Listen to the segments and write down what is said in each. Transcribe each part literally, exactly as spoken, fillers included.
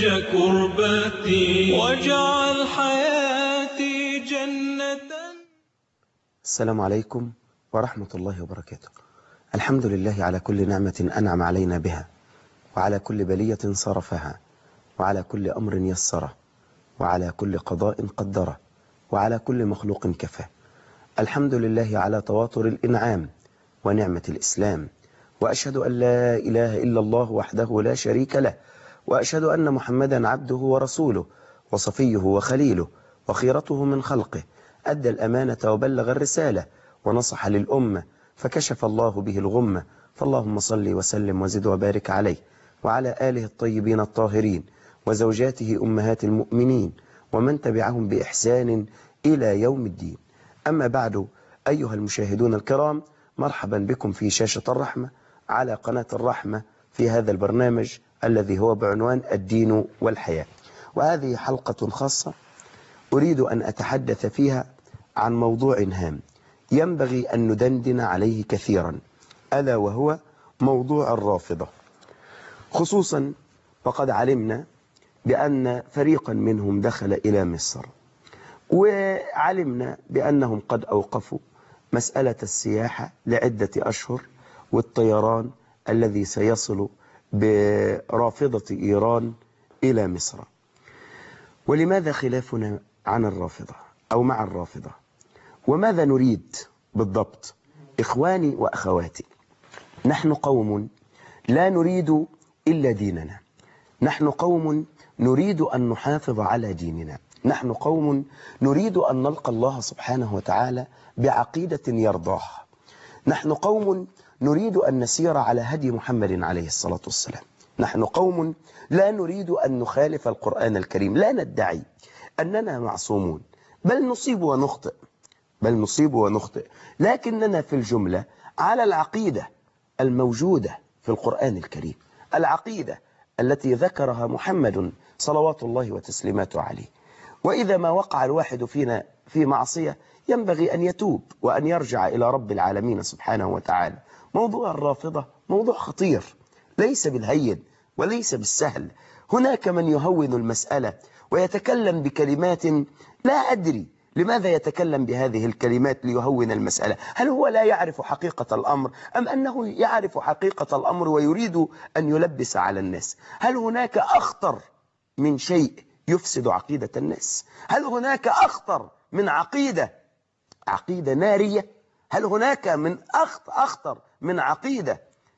فرج كربتي واجعل حياتي جنة. السلام عليكم ورحمة الله وبركاته. الحمد لله على كل نعمة أنعم علينا بها، وعلى كل بلية صرفها، وعلى كل أمر يسره، وعلى كل قضاء قدره، وعلى كل مخلوق كفاه. الحمد لله على تواتر الإنعام ونعمة الإسلام، وأشهد أن لا إله إلا الله وحده لا شريك له، وأشهد أن محمدا عبده ورسوله وصفيه وخليله وخيرته من خلقه، أدى الأمانة وبلغ الرسالة ونصح للأمة فكشف الله به الغمة. فاللهم صل وسلم وزد وبارك عليه وعلى آله الطيبين الطاهرين وزوجاته أمهات المؤمنين ومن تبعهم بإحسان إلى يوم الدين. أما بعد، أيها المشاهدون الكرام، مرحبا بكم في شاشة الرحمة على قناة الرحمة في هذا البرنامج الذي هو بعنوان الدين والحياة. وهذه حلقة خاصة أريد أن أتحدث فيها عن موضوع هام ينبغي أن ندندن عليه كثيرا، ألا وهو موضوع الرافضة. خصوصا وقد علمنا بأن فريقا منهم دخل إلى مصر، وعلمنا بأنهم قد أوقفوا مسألة السياحة لعدة أشهر، والطيران الذي سيصل برافضة إيران إلى مصر. ولماذا خلافنا عن الرافضة أو مع الرافضة؟ وماذا نريد بالضبط؟ إخواني وأخواتي، نحن قوم لا نريد إلا ديننا، نحن قوم نريد أن نحافظ على ديننا، نحن قوم نريد أن نلقى الله سبحانه وتعالى بعقيدة يرضاها، نحن قوم نريد أن نسير على هدي محمد عليه الصلاة والسلام، نحن قوم لا نريد أن نخالف القرآن الكريم، لا ندعي أننا معصومون، بل نصيب ونخطئ بل نصيب ونخطئ لكننا في الجملة على العقيدة الموجودة في القرآن الكريم، العقيدة التي ذكرها محمد صلوات الله وتسليماته عليه. وإذا ما وقع الواحد فينا في معصية ينبغي أن يتوب وأن يرجع إلى رب العالمين سبحانه وتعالى. موضوع الرافضة موضوع خطير، ليس بالهين وليس بالسهل. هناك من يهون المسألة ويتكلم بكلمات لا أدري لماذا يتكلم بهذه الكلمات ليهون المسألة. هل هو لا يعرف حقيقة الأمر أم أنه يعرف حقيقة الأمر ويريد أن يلبس على الناس؟ هل هناك أخطر من شيء يفسد عقيدة الناس؟ هل هناك أخطر من عقيدة عقيدة نارية؟ هل هناك من أخطر من عقيدة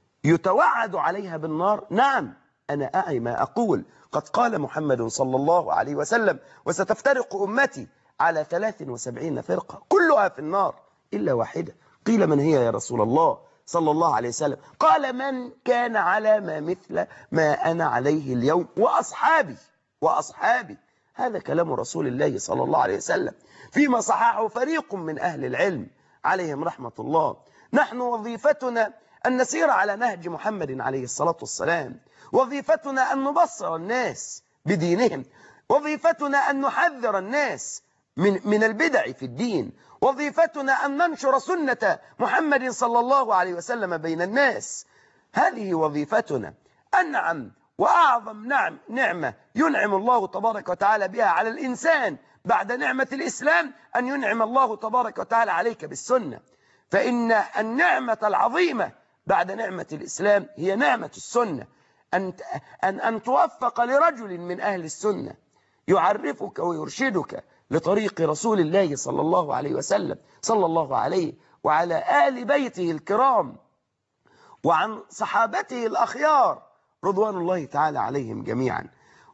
يتوعد عليها بالنار؟ نعم، أنا أعي ما أقول. قد قال محمد صلى الله عليه وسلم: وستفترق أمتي على ثلاث وسبعين فرقة كلها في النار إلا واحدة. قيل: من هي يا رسول الله صلى الله عليه وسلم؟ قال: من كان على ما مثل ما أنا عليه اليوم وأصحابي وأصحابي. هذا كلام رسول الله صلى الله عليه وسلم فيما صححه فريق من أهل العلم عليهم رحمة الله. نحن وظيفتنا أن نسير على نهج محمد عليه الصلاة والسلام، وظيفتنا أن نبصر الناس بدينهم، وظيفتنا أن نحذر الناس من من البدع في الدين، وظيفتنا أن ننشر سنة محمد صلى الله عليه وسلم بين الناس. هذه وظيفتنا. أنعم وأعظم نعم نعمة ينعم الله تبارك وتعالى بها على الإنسان بعد نعمة الإسلام أن ينعم الله تبارك وتعالى عليك بالسنة. فإن النعمة العظيمة بعد نعمة الإسلام هي نعمة السنة، أن أن أن توفق لرجل من أهل السنة يعرفك ويرشدك لطريق رسول الله صلى الله عليه وسلم، صلى الله عليه وعلى آل بيته الكرام وعن صحابته الأخيار رضوان الله تعالى عليهم جميعا.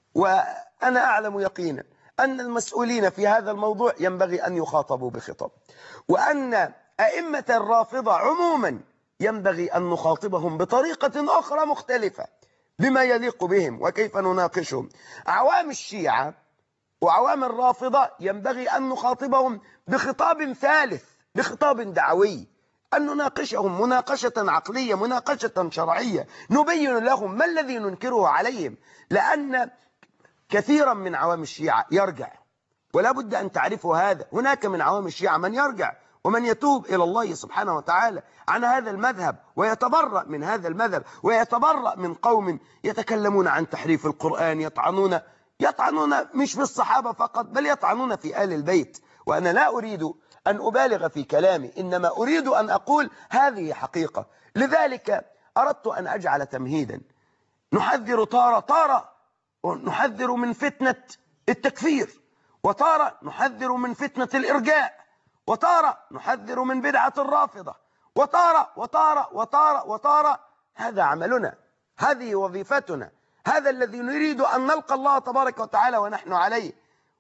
وأنا أعلم يقينا أن المسؤولين في هذا الموضوع ينبغي أن يخاطبوا بخطاب، وأن أئمة الرافضة عموما ينبغي أن نخاطبهم بطريقة أخرى مختلفة بما يليق بهم وكيف نناقشهم. عوام الشيعة وعوام الرافضة ينبغي أن نخاطبهم بخطاب ثالث، بخطاب دعوي، أن نناقشهم مناقشة عقلية، مناقشة شرعية، نبين لهم ما الذي ننكره عليهم. لأن كثيرا من عوام الشيعة يرجع، ولا بد أن تعرفوا هذا. هناك من عوام الشيعة من يرجع ومن يتوب إلى الله سبحانه وتعالى عن هذا المذهب ويتبرأ من هذا المذهب ويتبرأ من قوم يتكلمون عن تحريف القرآن، يطعنون يطعنون مش في الصحابة فقط بل يطعنون في آل البيت. وأنا لا أريد أن أبالغ في كلامي، إنما أريد أن أقول هذه حقيقة. لذلك أردت أن أجعل تمهيدا. نحذر طارة طارة نحذر من فتنة التكفير، وطارة نحذر من فتنة الإرجاء، وطارة نحذر من بدعة الرافضة، وطارة وطارة وطارة وطارة. هذا عملنا، هذه وظيفتنا، هذا الذي نريد أن نلقى الله تبارك وتعالى ونحن عليه.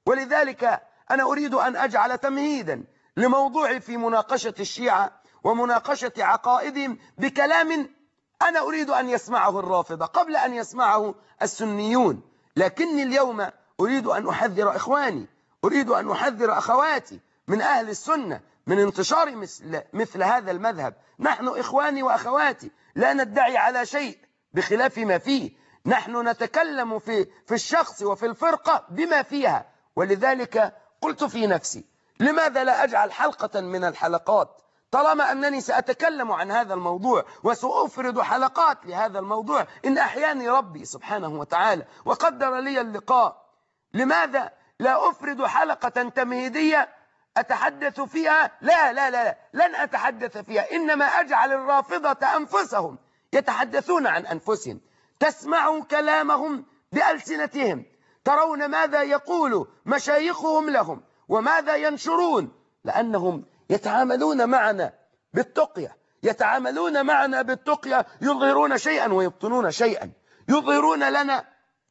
ولذلك أنا أريد أن أجعل تمهيدا لموضوعي في مناقشة الشيعة ومناقشة عقائدهم بكلام أنا أريد أن يسمعه الرافضة قبل أن يسمعه السنيون. لكني اليوم أريد أن أحذر إخواني، أريد أن أحذر أخواتي من أهل السنة من انتشار مثل, مثل هذا المذهب. نحن إخواني وأخواتي لا ندعي على شيء بخلاف ما فيه، نحن نتكلم في, في الشخص وفي الفرقة بما فيها. ولذلك قلت في نفسي لماذا لا أجعل حلقة من الحلقات، طالما أنني سأتكلم عن هذا الموضوع وسأفرد حلقات لهذا الموضوع إن أحياني ربي سبحانه وتعالى وقدر لي اللقاء، لماذا لا أفرد حلقة تمهيدية أتحدث فيها؟ لا لا لا لن أتحدث فيها، إنما أجعل الرافضة أنفسهم يتحدثون عن أنفسهم. تسمعوا كلامهم بألسنتهم، ترون ماذا يقول مشايخهم لهم وماذا ينشرون، لأنهم يتعاملون معنا بالتقية، يتعاملون معنا بالتقية، يظهرون شيئا ويبطنون شيئا، يظهرون لنا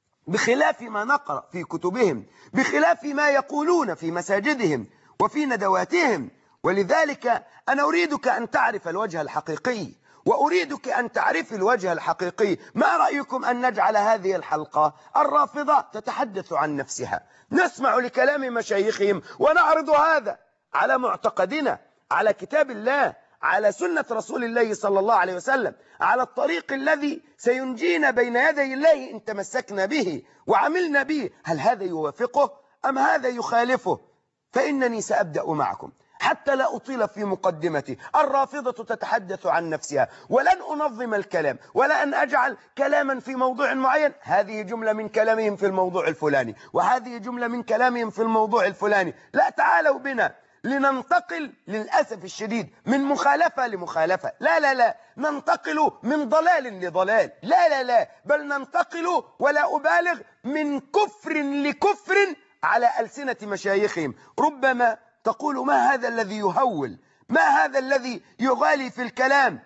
بخلاف ما نقرأ في كتبهم، بخلاف ما يقولون في مساجدهم وفي ندواتهم. ولذلك أنا أريدك أن تعرف الوجه الحقيقي، وأريدك أن تعرفي الوجه الحقيقي. ما رأيكم أن نجعل هذه الحلقة الرافضة تتحدث عن نفسها، نسمع لكلام مشايخهم ونعرض هذا على معتقدنا، على كتاب الله، على سنة رسول الله صلى الله عليه وسلم، على الطريق الذي سينجينا بين يدي الله إن تمسكنا به وعملنا به. هل هذا يوافقه أم هذا يخالفه؟ فإنني سأبدأ معكم حتى لا أطيل في مقدمتي. الرافضة تتحدث عن نفسها، ولن أنظم الكلام ولا أن أجعل كلاما في موضوع معين، هذه جملة من كلامهم في الموضوع الفلاني وهذه جملة من كلامهم في الموضوع الفلاني. لا، تعالوا بنا لننتقل للأسف الشديد من مخالفة لمخالفة، لا لا لا ننتقل من ضلال لضلال، لا لا لا بل ننتقل ولا أبالغ من كفر لكفر على ألسنة مشايخهم. ربما تقول ما هذا الذي يهول، ما هذا الذي يغالي في الكلام.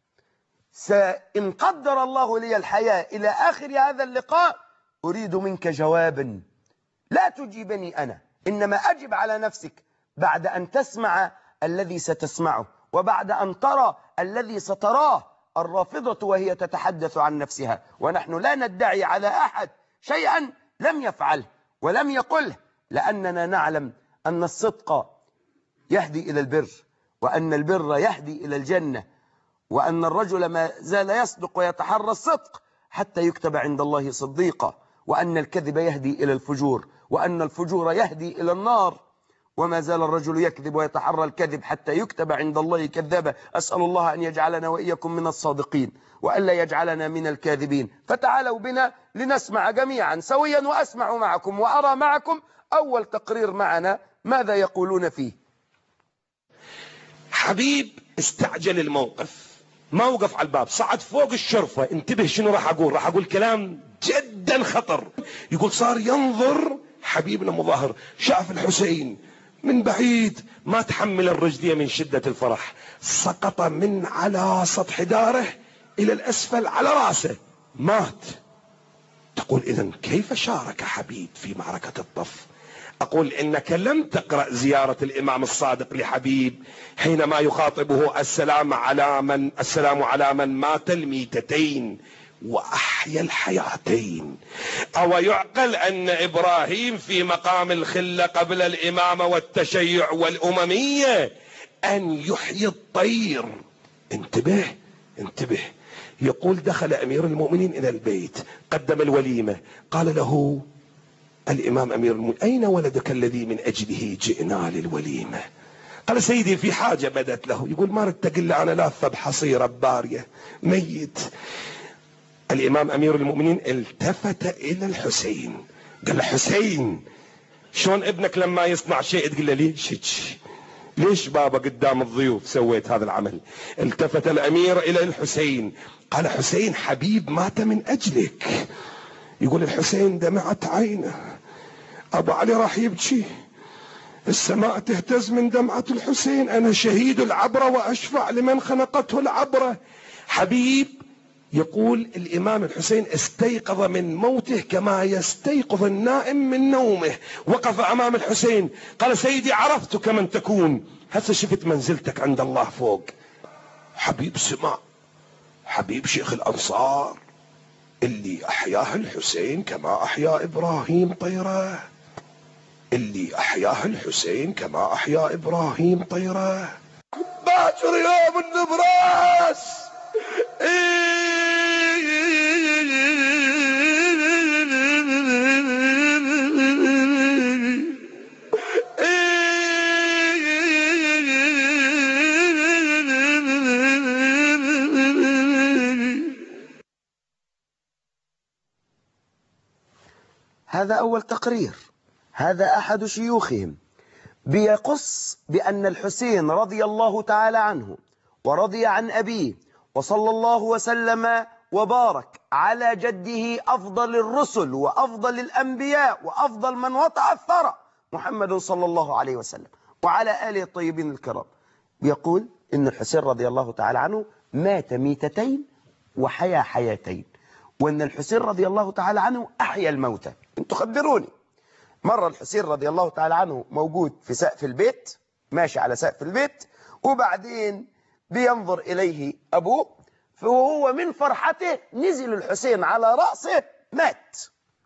سإن قدر الله لي الحياة إلى آخر هذا اللقاء أريد منك جوابا، لا تجيبني أنا، إنما أجب على نفسك بعد أن تسمع الذي ستسمعه وبعد أن ترى الذي ستراه. الرافضة وهي تتحدث عن نفسها، ونحن لا ندعي على أحد شيئا لم يفعله ولم يقله، لأننا نعلم أن الصدق يهدي إلى البر، وأن البر يهدي إلى الجنة، وأن الرجل ما زال يصدق ويتحرى الصدق حتى يكتب عند الله صديقا، وأن الكذب يهدي إلى الفجور، وأن الفجور يهدي إلى النار، وما زال الرجل يكذب ويتحرى الكذب حتى يكتب عند الله كذابا. أسأل الله أن يجعلنا وإياكم من الصادقين وألا يجعلنا من الكاذبين. فتعالوا بنا لنسمع جميعا سويا، وأسمع معكم وأرى معكم أول تقرير معنا ماذا يقولون فيه. حبيب استعجل الموقف، ما وقف على الباب، صعد فوق الشرفة. انتبه شنو راح أقول، راح أقول كلام جدا خطر. يقول صار ينظر حبيبنا مظاهر، شاف الحسين من بعيد، ما تحمل الرجلية من شدة الفرح، سقط من على سطح داره إلى الأسفل على رأسه، مات. تقول إذن كيف شارك حبيب في معركة الطف؟ أقول إنك لم تقرأ زيارة الإمام الصادق لحبيب حينما يخاطبه السلام على من السلام على من مات الميتتين وأحيا الحياتين. أو يعقل أن إبراهيم في مقام الخلة قبل الإمامة والتشيع والأممية أن يحيي الطير؟ انتبه انتبه. يقول دخل أمير المؤمنين إلى البيت، قدم الوليمة، قال له الإمام أمير المؤمنين أين ولدك الذي من أجله جئنا للوليمة؟ قال سيدي في حاجة بدت له. يقول ما ردت قل أنا لاثة بحصيرة بارية ميت. الإمام أمير المؤمنين التفت إلى الحسين قال له حسين شلون ابنك لما يصنع شيء تقول له ليش ليش بابا قدام الضيوف سويت هذا العمل؟ التفت الأمير إلى الحسين قال حسين حبيب مات من أجلك. يقول الحسين دمعت عينه، أبو علي راح يبكي، السماء تهتز من دمعة الحسين، أنا شهيد العبرة وأشفع لمن خنقته العبرة. حبيب يقول الإمام الحسين استيقظ من موته كما يستيقظ النائم من نومه. وقف أمام الحسين قال سيدي عرفتك من تكون، هسه شفت منزلتك عند الله فوق. حبيب سمع، حبيب شيخ الأنصار اللي أحياه الحسين كما أحيا إبراهيم طيره، اللي أحياه الحسين كما أحيا إبراهيم طيره. باكر يوم النبراس هذا أول تقرير، هذا أحد شيوخهم بيقص بأن الحسين رضي الله تعالى عنه ورضي عن أبيه وصلى الله وسلم وبارك على جده أفضل الرسل وأفضل الأنبياء وأفضل من وطأ الثرى محمد صلى الله عليه وسلم وعلى آله الطيبين الكرام. بيقول إن الحسين رضي الله تعالى عنه مات ميتتين وحيا حياتين، وأن الحسين رضي الله تعالى عنه أحيا الموتى. انتوا خبروني، مرة الحسين رضي الله تعالى عنه موجود في سقف البيت، ماشي على سقف البيت، وبعدين بينظر إليه أبوه، فهو من فرحته نزل الحسين على رأسه مات.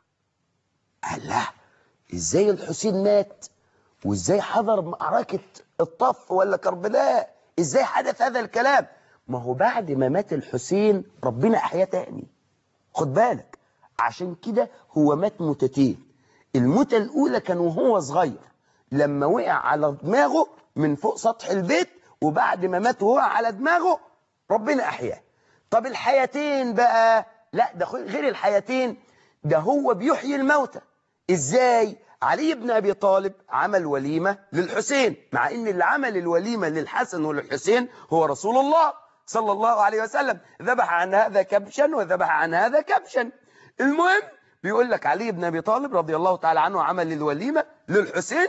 الله، إزاي الحسين مات؟ وإزاي حضر معركة الطف ولا كربلاء؟ إزاي حدث هذا الكلام؟ ما هو بعد ما مات الحسين ربنا أحياه تاني، خد بالك، عشان كده هو مات موتتين. الموتة الأولى كان وهو صغير لما وقع على دماغه من فوق سطح البيت، وبعد ما مات وقع على دماغه ربنا أحياه. طب الحياتين بقى، لا ده غير الحياتين، ده هو بيحيي الموتى. إزاي؟ علي بن أبي طالب عمل وليمة للحسين، مع إن اللي عمل الوليمة للحسن وللحسين هو رسول الله صلى الله عليه وسلم، ذبح عن هذا كبشا وذبح عن هذا كبشا. المهم بيقول لك علي بن أبي طالب رضي الله تعالى عنه عمل الوليمة للحسين،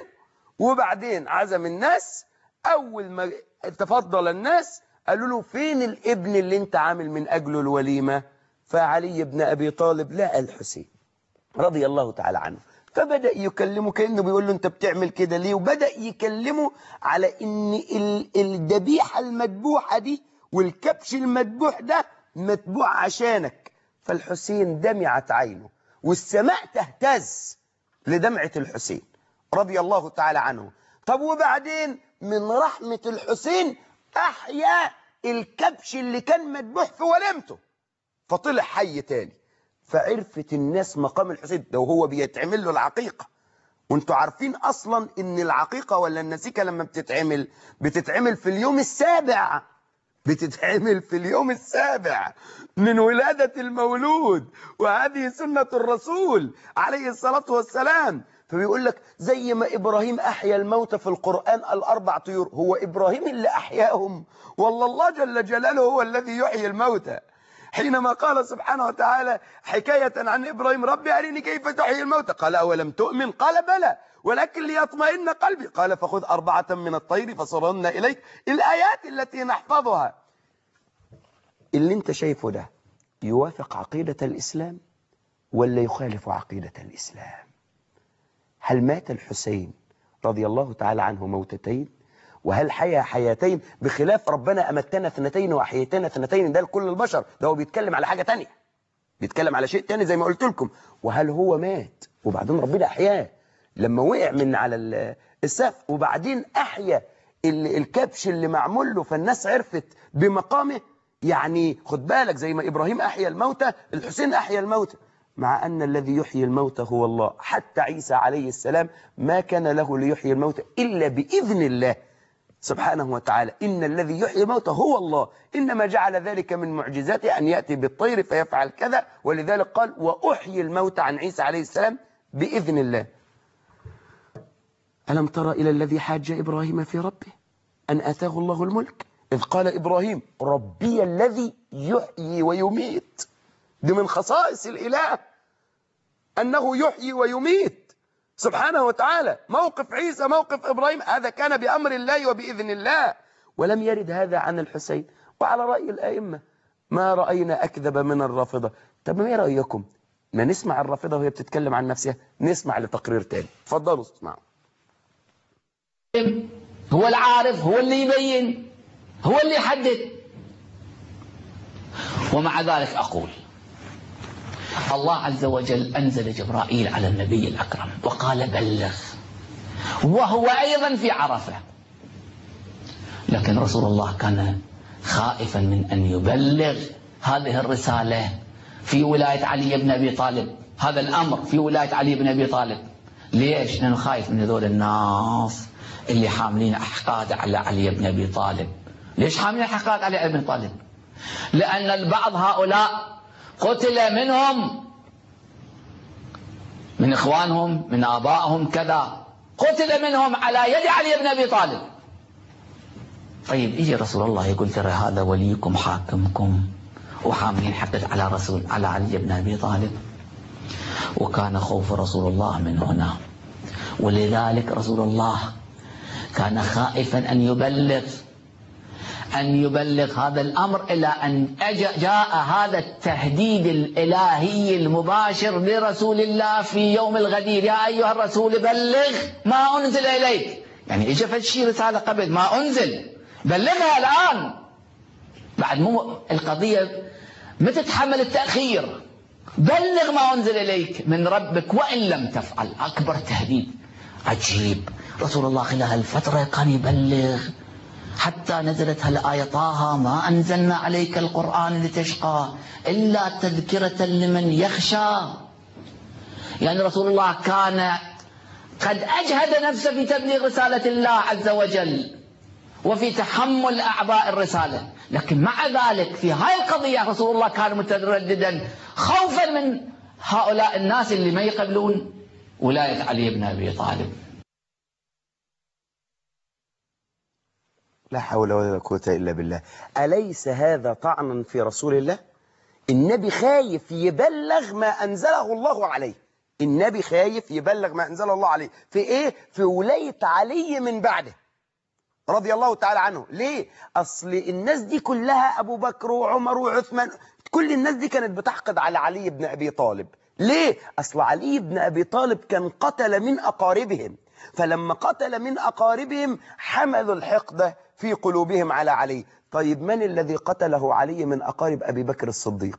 وبعدين عزم الناس. أول ما تفضل الناس قالوا له فين الابن اللي انت عامل من أجله الوليمة؟ فعلي بن أبي طالب لقى الحسين رضي الله تعالى عنه، فبدأ يكلمه كأنه بيقول له انت بتعمل كده ليه، وبدأ يكلمه على ان الذبيحة المذبوحة دي والكبش المذبوح ده مذبوح عشانك. فالحسين دمعت عينه والسماء تهتز لدمعة الحسين رضي الله تعالى عنه. طب وبعدين من رحمة الحسين أحيا الكبش اللي كان مذبوح في وليمته، فطلع حي تاني. فعرفت الناس مقام الحسين ده وهو بيتعمل له العقيقة. وانتوا عارفين أصلا ان العقيقة ولا النسيكة لما بتتعمل بتتعمل في اليوم السابع، بتتعمل في اليوم السابع من ولادة المولود، وهذه سنة الرسول عليه الصلاة والسلام. فبيقول لك زي ما إبراهيم أحيا الموتى في القرآن الأربع طيور، هو إبراهيم اللي أحياهم، والله الله جل جلاله هو الذي يحيي الموتى. حينما قال سبحانه وتعالى حكاية عن إبراهيم ربي أريني كيف تحيي الموتى، قال أولم تؤمن؟ قال بلى ولكن ليطمئن قلبي، قال فخذ أربعة من الطير فصرهن إليك. الآيات التي نحفظها. اللي انت شايفه ده يوافق عقيدة الإسلام ولا يخالف عقيدة الإسلام؟ هل مات الحسين رضي الله تعالى عنه موتتين؟ وهل حيا حياتين؟ بخلاف ربنا أمتنا اثنتين وأحييتنا اثنتين، ده لكل البشر، ده هو بيتكلم على حاجة تانية، بيتكلم على شيء تاني زي ما قلت لكم. وهل هو مات وبعدين ربنا أحياه لما وقع من على السقف، وبعدين أحيا الكبش اللي معمول له فالناس عرفت بمقامه؟ يعني خد بالك، زي ما إبراهيم أحيا الموتى الحسين أحيا الموتى، مع أن الذي يحيي الموتى هو الله. حتى عيسى عليه السلام ما كان له ليحيي الموتى إلا بإذن الله. سبحانه وتعالى إن الذي يحيي الموتى هو الله، إنما جعل ذلك من معجزاته أن يأتي بالطير فيفعل كذا، ولذلك قال وأحيي الموتى عن عيسى عليه السلام بإذن الله. ألم ترى إلى الذي حاج إبراهيم في ربه أن آتاه الله الملك إذ قال إبراهيم ربي الذي يحيي ويميت. دي من خصائص الإله أنه يحيي ويميت سبحانه وتعالى. موقف عيسى موقف إبراهيم هذا كان بأمر الله وبإذن الله، ولم يرد هذا عن الحسين. وعلى رأي الآئمة ما رأينا أكذب من الرافضة. طب ما رأيكم ما نسمع الرافضة وهي بتتكلم عن نفسها؟ نسمع لتقرير تاني. تفضلوا اسمعوا. هو العارف، هو اللي يبين، هو اللي يحدد. ومع ذلك أقول الله عز وجل أنزل جبرائيل على النبي الأكرم وقال بلغ، وهو أيضا في عرفة. لكن رسول الله كان خائفا من أن يبلغ هذه الرسالة في ولاية علي بن أبي طالب، هذا الأمر في ولاية علي بن أبي طالب. ليش؟ لأنه خايف من هذول الناس اللي حاملين أحقاد على علي بن أبي طالب. ليش حاملين أحقاد علي بن أبي طالب؟ لأن البعض هؤلاء قتل منهم، من إخوانهم، من آبائهم كذا، قتل منهم على يد علي بن أبي طالب. طيب يجي رسول الله يقول ترى هذا وليكم حاكمكم وحاملين حقد على رسول على علي بن أبي طالب. وكان خوف رسول الله من هنا، ولذلك رسول الله كان خائفا أن يبلغ أن يبلغ هذا الأمر، إلى أن جاء هذا التهديد الإلهي المباشر لرسول الله في يوم الغدير: يا أيها الرسول بلغ ما أنزل إليك. يعني إجا فشي رسالة قبل ما أنزل، بلغها الآن. بعد مو القضية ما تتحمل التأخير، بلغ ما أنزل إليك من ربك وإن لم تفعل. أكبر تهديد. عجيب، رسول الله خلال الفترة كان يبلغ حتى نزلت هالآية: طه ما أنزلنا عليك القرآن لتشقى إلا تذكرة لمن يخشى. يعني رسول الله كان قد أجهد نفسه في تبليغ رسالة الله عز وجل وفي تحمل أعباء الرسالة، لكن مع ذلك في هاي القضية رسول الله كان مترددا خوفا من هؤلاء الناس اللي ما يقبلون ولاية علي بن أبي طالب. لا حول ولا قوة إلا بالله. أليس هذا طعنا في رسول الله؟ النبي خايف يبلغ ما أنزله الله عليه. النبي خايف يبلغ ما أنزله الله عليه في إيه؟ في ولاية علي من بعده رضي الله تعالى عنه. ليه؟ أصل الناس دي كلها أبو بكر وعمر وعثمان، كل الناس دي كانت بتحقد على علي بن أبي طالب. ليه؟ أصل علي بن أبي طالب كان قتل من أقاربهم، فلما قتل من أقاربهم حملوا الحقد في قلوبهم على علي. طيب من الذي قتله علي من أقارب أبي بكر الصديق؟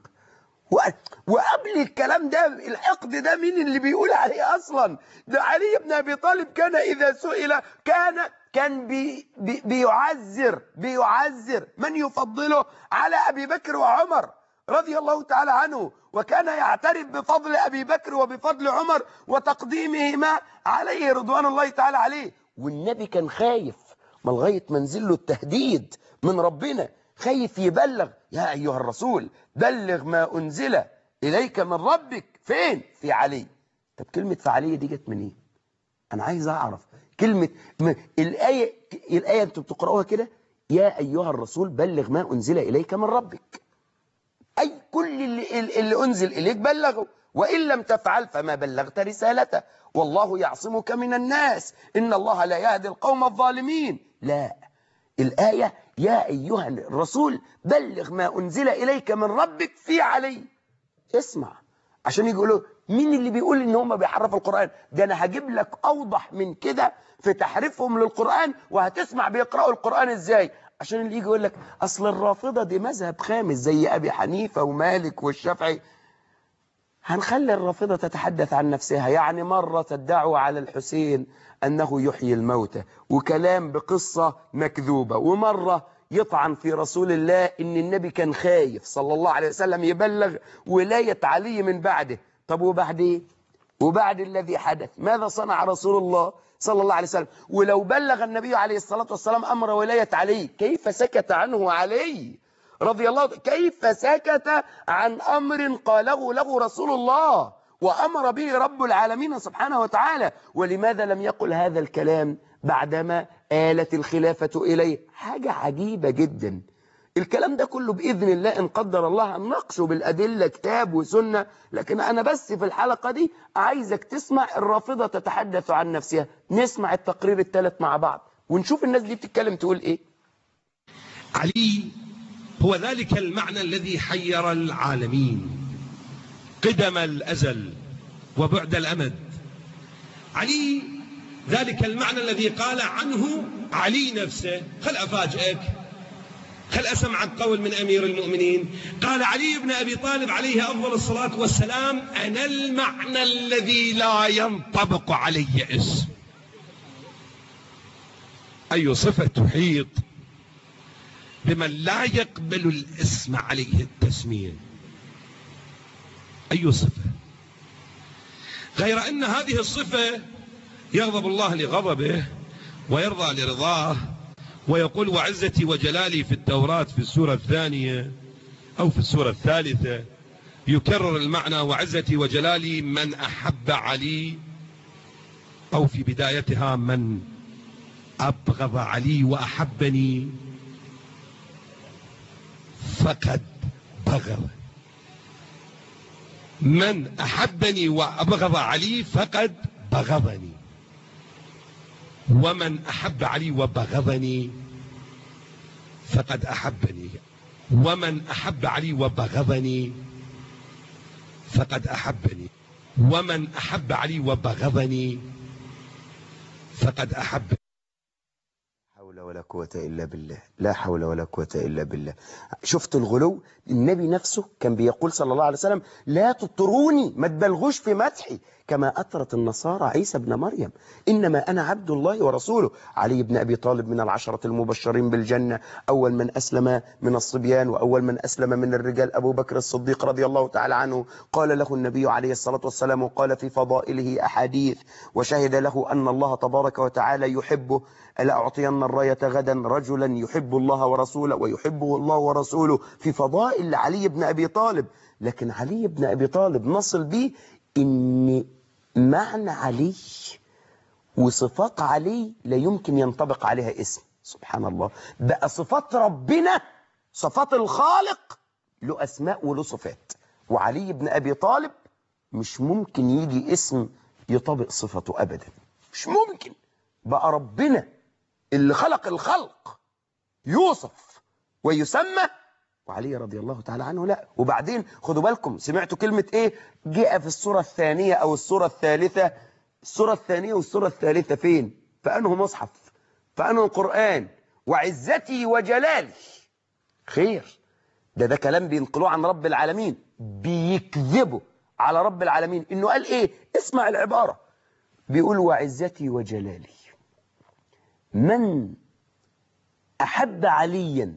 وقبل الكلام ده الحقد ده مين اللي بيقول عليه أصلا؟ ده علي بن أبي طالب كان إذا سئل كان كان بي بي بيعزر بيعزر من يفضله على أبي بكر وعمر رضي الله تعالى عنه، وكان يعترف بفضل أبي بكر وبفضل عمر وتقديمهما عليه رضوان الله تعالى عليه. والنبي كان خايف ما لغاية منزل له التهديد من ربنا، خايف يبلغ: يا أيها الرسول بلغ ما أنزل إليك من ربك. فين؟ في علي. طب كلمة في علي دي جت منين؟ أنا عايز أعرف كلمة م... الآية الآية أنتم بتقرأوها كده: يا أيها الرسول بلغ ما أنزل إليك من ربك. أي كل اللي, اللي أنزل إليك بلغه، وإن لم تفعل فما بلغت رسالته، والله يعصمك من الناس، إن الله لا يهدي القوم الظالمين. لا، الآية يا أيها الرسول بلغ ما أنزل إليك من ربك في علي. اسمع عشان يقولوا مين اللي بيقول إن هم بيحرفوا القرآن؟ ده أنا هجيب لك أوضح من كده في تحريفهم للقرآن، وهتسمع بيقرأوا القرآن إزاي. عشان اللي يجي يقول لك أصل الرافضة دي مذهب خامس زي أبي حنيفة ومالك والشافعي. هنخلي الرافضة تتحدث عن نفسها. يعني مرة تدعوا على الحسين أنه يحيي الموتى وكلام بقصة مكذوبة، ومرة يطعن في رسول الله إن النبي كان خايف صلى الله عليه وسلم يبلغ ولاية علي من بعده. طب وبعد إيه؟ وبعد الذي حدث ماذا صنع رسول الله صلى الله عليه وسلم. ولو بلغ النبي عليه الصلاة والسلام أمر ولاية علي، كيف سكت عنه علي رضي الله؟ كيف سكت عن أمر قاله له رسول الله وأمر به رب العالمين سبحانه وتعالى؟ ولماذا لم يقل هذا الكلام بعدما آلت الخلافة إليه؟ حاجة عجيبة جدا. الكلام ده كله بإذن الله إن قدر الله هنناقشه بالأدلة كتاب وسنة، لكن أنا بس في الحلقة دي عايزك تسمع الرافضة تتحدث عن نفسها. نسمع التقرير الثالث مع بعض ونشوف الناس دي بتتكلم تقول إيه. علي هو ذلك المعنى الذي حير العالمين قدم الأزل وبعد الأمد. علي ذلك المعنى الذي قال عنه علي نفسه. خل أفاجئك، خل أسمعك قول من أمير المؤمنين. قال علي بن أبي طالب عليه أفضل الصلاة والسلام: أنا المعنى الذي لا ينطبق علي اسم. أي صفة تحيط بمن لا يقبل الاسم عليه التسمية؟ أي صفة؟ غير أن هذه الصفة يغضب الله لغضبه ويرضى لرضاه، ويقول: وعزتي وجلالي في التوراة في السورة الثانية أو في السورة الثالثة يكرر المعنى وعزتي وجلالي من أحب علي، أو في بدايتها من أبغض علي وأحبني فقد بغض. من أحبني وأبغض علي فقد بغضني، ومن أحب علي وبغضني فقد أحبني، ومن أحب علي وبغضني فقد أحبني، ومن أحب علي وبغضني فقد أحبني. حول ولا قوة إلا بالله، لا حول ولا قوة إلا بالله. شفت الغلو؟ النبي نفسه كان بيقول صلى الله عليه وسلم: لا تطروني، ما تبلغوش في مدحي كما أطرت النصارى عيسى بن مريم، إنما أنا عبد الله ورسوله. علي بن أبي طالب من العشرة المبشرين بالجنة، أول من أسلم من الصبيان وأول من أسلم من الرجال أبو بكر الصديق رضي الله تعالى عنه. قال له النبي عليه الصلاة والسلام وقال في فضائله أحاديث وشهد له أن الله تبارك وتعالى يحبه: ألا أعطين الراية غدا رجلا يحب الله ورسوله ويحبه الله ورسوله، في فضائل علي بن أبي طالب. لكن علي بن أبي طالب نصل به إن معنى علي وصفات علي لا يمكن ينطبق عليها اسم. سبحان الله، بقى صفات ربنا، صفات الخالق، له أسماء وله صفات، وعلي بن أبي طالب مش ممكن يجي اسم يطابق صفته أبدا، مش ممكن. بقى ربنا اللي خلق الخلق يوصف ويسمى، وعلي رضي الله تعالى عنه لا. وبعدين خدوا بالكم، سمعتوا كلمة ايه؟ جاء في السورة الثانية او السورة الثالثة. السورة الثانية والسورة الثالثة فين؟ فأنه مصحف، فأنه قرآن. وعزتي وجلالي، خير، ده ده كلام بينقلوه عن رب العالمين، بيكذبوا على رب العالمين انه قال ايه؟ اسمع العبارة، بيقول: وعزتي وجلالي من أحب عليا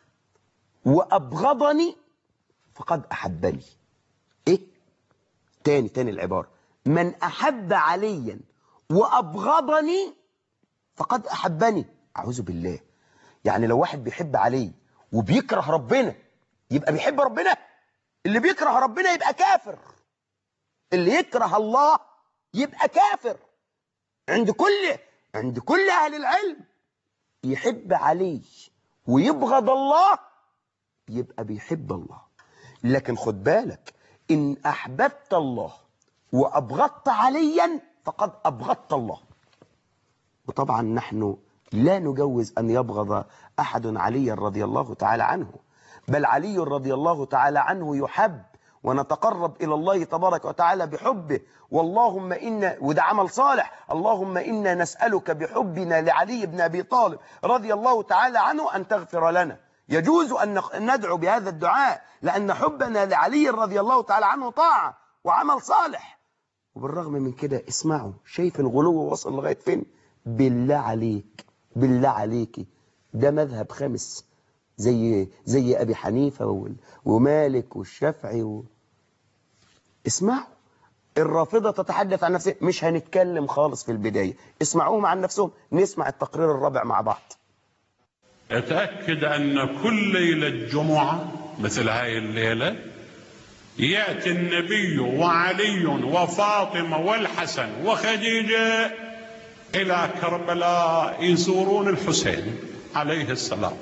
وأبغضني فقد أحبني. إيه؟ تاني تاني العبارة: من أحب عليا وأبغضني فقد أحبني. أعوذ بالله، يعني لو واحد بيحب علي وبيكره ربنا يبقى بيحب ربنا؟ اللي بيكره ربنا يبقى كافر، اللي يكره الله يبقى كافر. عند كل عند كل أهل العلم يحب علي ويبغض الله يبقى بيحب الله. لكن خد بالك، إن أحببت الله وأبغضت عليا فقد أبغضت الله. وطبعا نحن لا نجوز أن يبغض أحد عليا رضي الله تعالى عنه، بل علي رضي الله تعالى عنه يحب، ونتقرب إلى الله تبارك وتعالى بحبه. واللهم إنا، وده عمل صالح، اللهم إنا نسألك بحبنا لعلي بن أبي طالب رضي الله تعالى عنه أن تغفر لنا. يجوز أن ندعو بهذا الدعاء، لأن حبنا لعلي رضي الله تعالى عنه طاعة وعمل صالح. وبالرغم من كده اسمعوا، شايف الغلو وصل لغاية فين؟ بالله عليك، بالله عليكي، ده مذهب خامس زي زي أبي حنيفة ومالك والشافعي و... اسمعوا، الرافضة تتحدث عن نفسها، مش هنتكلم خالص في البداية، اسمعوهم عن نفسهم. نسمع التقرير الرابع مع بعض. اتأكد أن كل ليلة جمعة مثل هاي الليلة يأتي النبي وعلي وفاطمة والحسن وخديجة إلى كربلاء يزورون الحسين عليه السلام.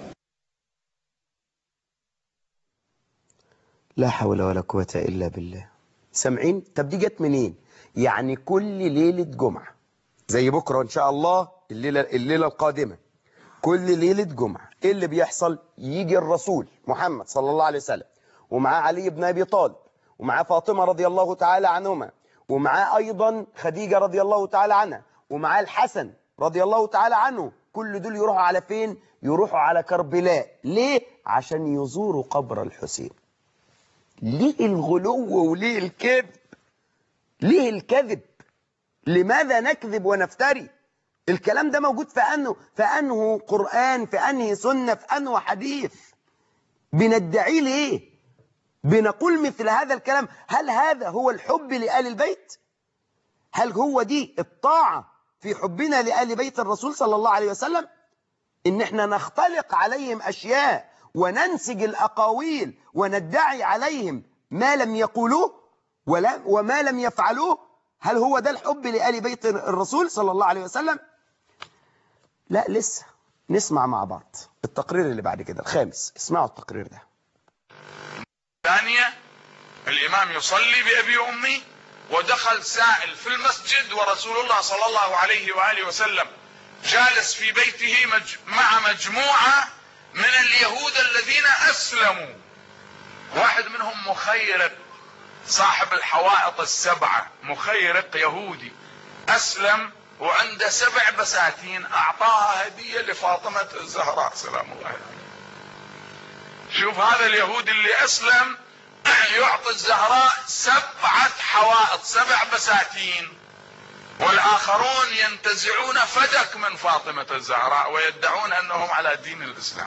لا حول ولا قوة إلا بالله. سامعين؟ طب دي جت منين؟ يعني كل ليلة جمعة زي بكرة إن شاء الله، الليلة, الليلة القادمة، كل ليلة جمعة إيه اللي بيحصل؟ يجي الرسول محمد صلى الله عليه وسلم ومعاه علي بن أبي طالب ومعاه فاطمة رضي الله تعالى عنهما ومعاه أيضا خديجة رضي الله تعالى عنها ومعاه الحسن رضي الله تعالى عنه. كل دول يروحوا على فين؟ يروحوا على كربلاء. ليه؟ عشان يزوروا قبر الحسين. ليه الغلو وليه الكذب؟ ليه الكذب؟ لماذا نكذب ونفتري؟ الكلام ده موجود في أنه في أنه قرآن، في أنه سنة، في أنه حديث. بندعيه ليه؟ بنقول مثل هذا الكلام. هل هذا هو الحب لآل البيت؟ هل هو دي الطاعة في حبنا لآل بيت الرسول صلى الله عليه وسلم؟ إن احنا نختلق عليهم أشياء وننسج الأقاويل وندعي عليهم ما لم يقولوه ولا وما لم يفعلوه؟ هل هو ده الحب لآل بيت الرسول صلى الله عليه وسلم؟ لا لسه. نسمع مع بعض التقرير اللي بعد كده الخامس. اسمعوا التقرير ده. ثانية، الإمام يصلي بأبي وأمي ودخل سائل في المسجد ورسول الله صلى الله عليه وآله وسلم جالس في بيته مج... مع مجموعة من اليهود الذين أسلموا. واحد منهم مخيرق صاحب الحوائط السبعة، مخيرق يهودي أسلم وعنده سبع بساتين أعطاها هدية لفاطمة الزهراء سلام الله عليها. شوف هذا اليهودي اللي أسلم يعطي الزهراء سبعة حوائط، سبع بساتين، والآخرون ينتزعون فدك من فاطمة الزهراء ويدعون أنهم على دين الإسلام.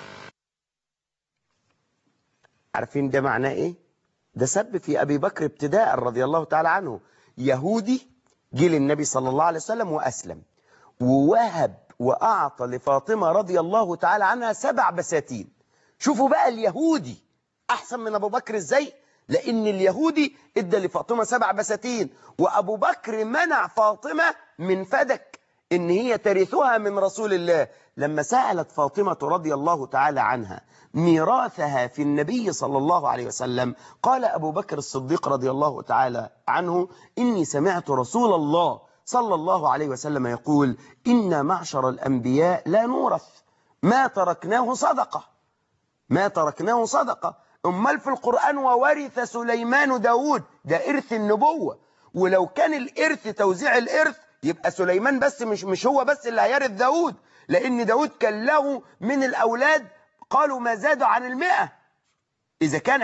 عارفين ده معناه إيه؟ ده سب في أبي بكر ابتداء رضي الله تعالى عنه. يهودي جه للنبي صلى الله عليه وسلم وأسلم ووهب وأعطى لفاطمة رضي الله تعالى عنها سبع بساتين. شوفوا بقى اليهودي أحسن من أبو بكر إزاي؟ لأن اليهودي ادى لفاطمة سبع بساتين وأبو بكر منع فاطمة من فدك إن هي ترثها من رسول الله. لما سألت فاطمة رضي الله تعالى عنها ميراثها في النبي صلى الله عليه وسلم، قال أبو بكر الصديق رضي الله تعالى عنه: إني سمعت رسول الله صلى الله عليه وسلم يقول: إن معشر الأنبياء لا نورث، ما تركناه صدقة، ما تركناه صدقة. أمال في القرآن وورث سليمان داود، ده إرث النبوة. ولو كان الإرث توزيع الإرث يبقى سليمان بس مش مش هو بس اللي هيرث داود، لأن داود كان له من الأولاد قالوا ما زادوا عن المئة. إذا كان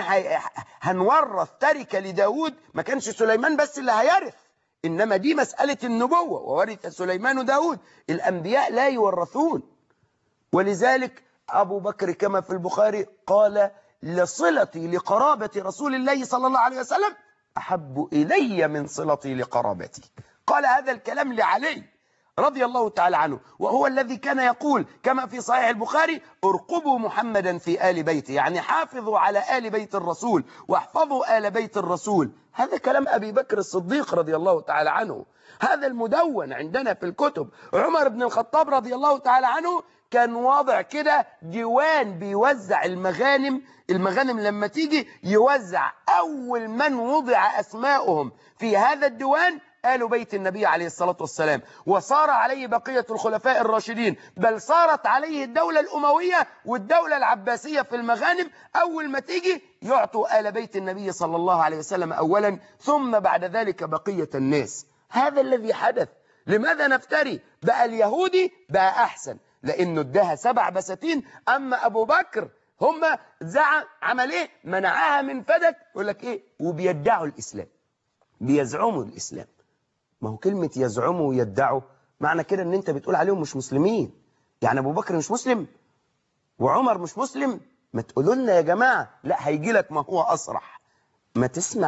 هنورث تركة لداود ما كانش سليمان بس اللي هيرث، إنما دي مسألة النبوة. وورث سليمان داود. الأنبياء لا يورثون. ولذلك أبو بكر كما في البخاري قال: لصلتي لقرابة رسول الله صلى الله عليه وسلم أحب إلي من صلتي لقرابتي. قال هذا الكلام لعلي رضي الله تعالى عنه، وهو الذي كان يقول كما في صحيح البخاري: ارقبوا محمدا في آل بيته، يعني حافظوا على آل بيت الرسول واحفظوا آل بيت الرسول. هذا كلام أبي بكر الصديق رضي الله تعالى عنه. هذا المدون عندنا في الكتب. عمر بن الخطاب رضي الله تعالى عنه كان واضع كده ديوان بيوزع المغانم. المغانم لما تيجي يوزع، أول من وضع أسماؤهم في هذا الديوان آل بيت النبي عليه الصلاة والسلام، وصار عليه بقية الخلفاء الراشدين، بل صارت عليه الدولة الأموية والدولة العباسية في المغانم. أول ما تيجي يعطوا آل بيت النبي صلى الله عليه وسلم أولا، ثم بعد ذلك بقية الناس. هذا الذي حدث. لماذا نفتري؟ بقى اليهودي بقى أحسن لأنه اداها سبع بساتين، أما أبو بكر هم زعم عمل إيه؟ منعها من فدك. يقول لك إيه؟ وبيدعوا الإسلام، بيزعموا الإسلام. ما هو كلمة يزعموا ويدعوا معنى كده ان انت بتقول عليهم مش مسلمين. يعني ابو بكر مش مسلم وعمر مش مسلم؟ ما تقولوا لنا يا جماعة. لا، هيجي لك ما هو أصرح. ما تسمع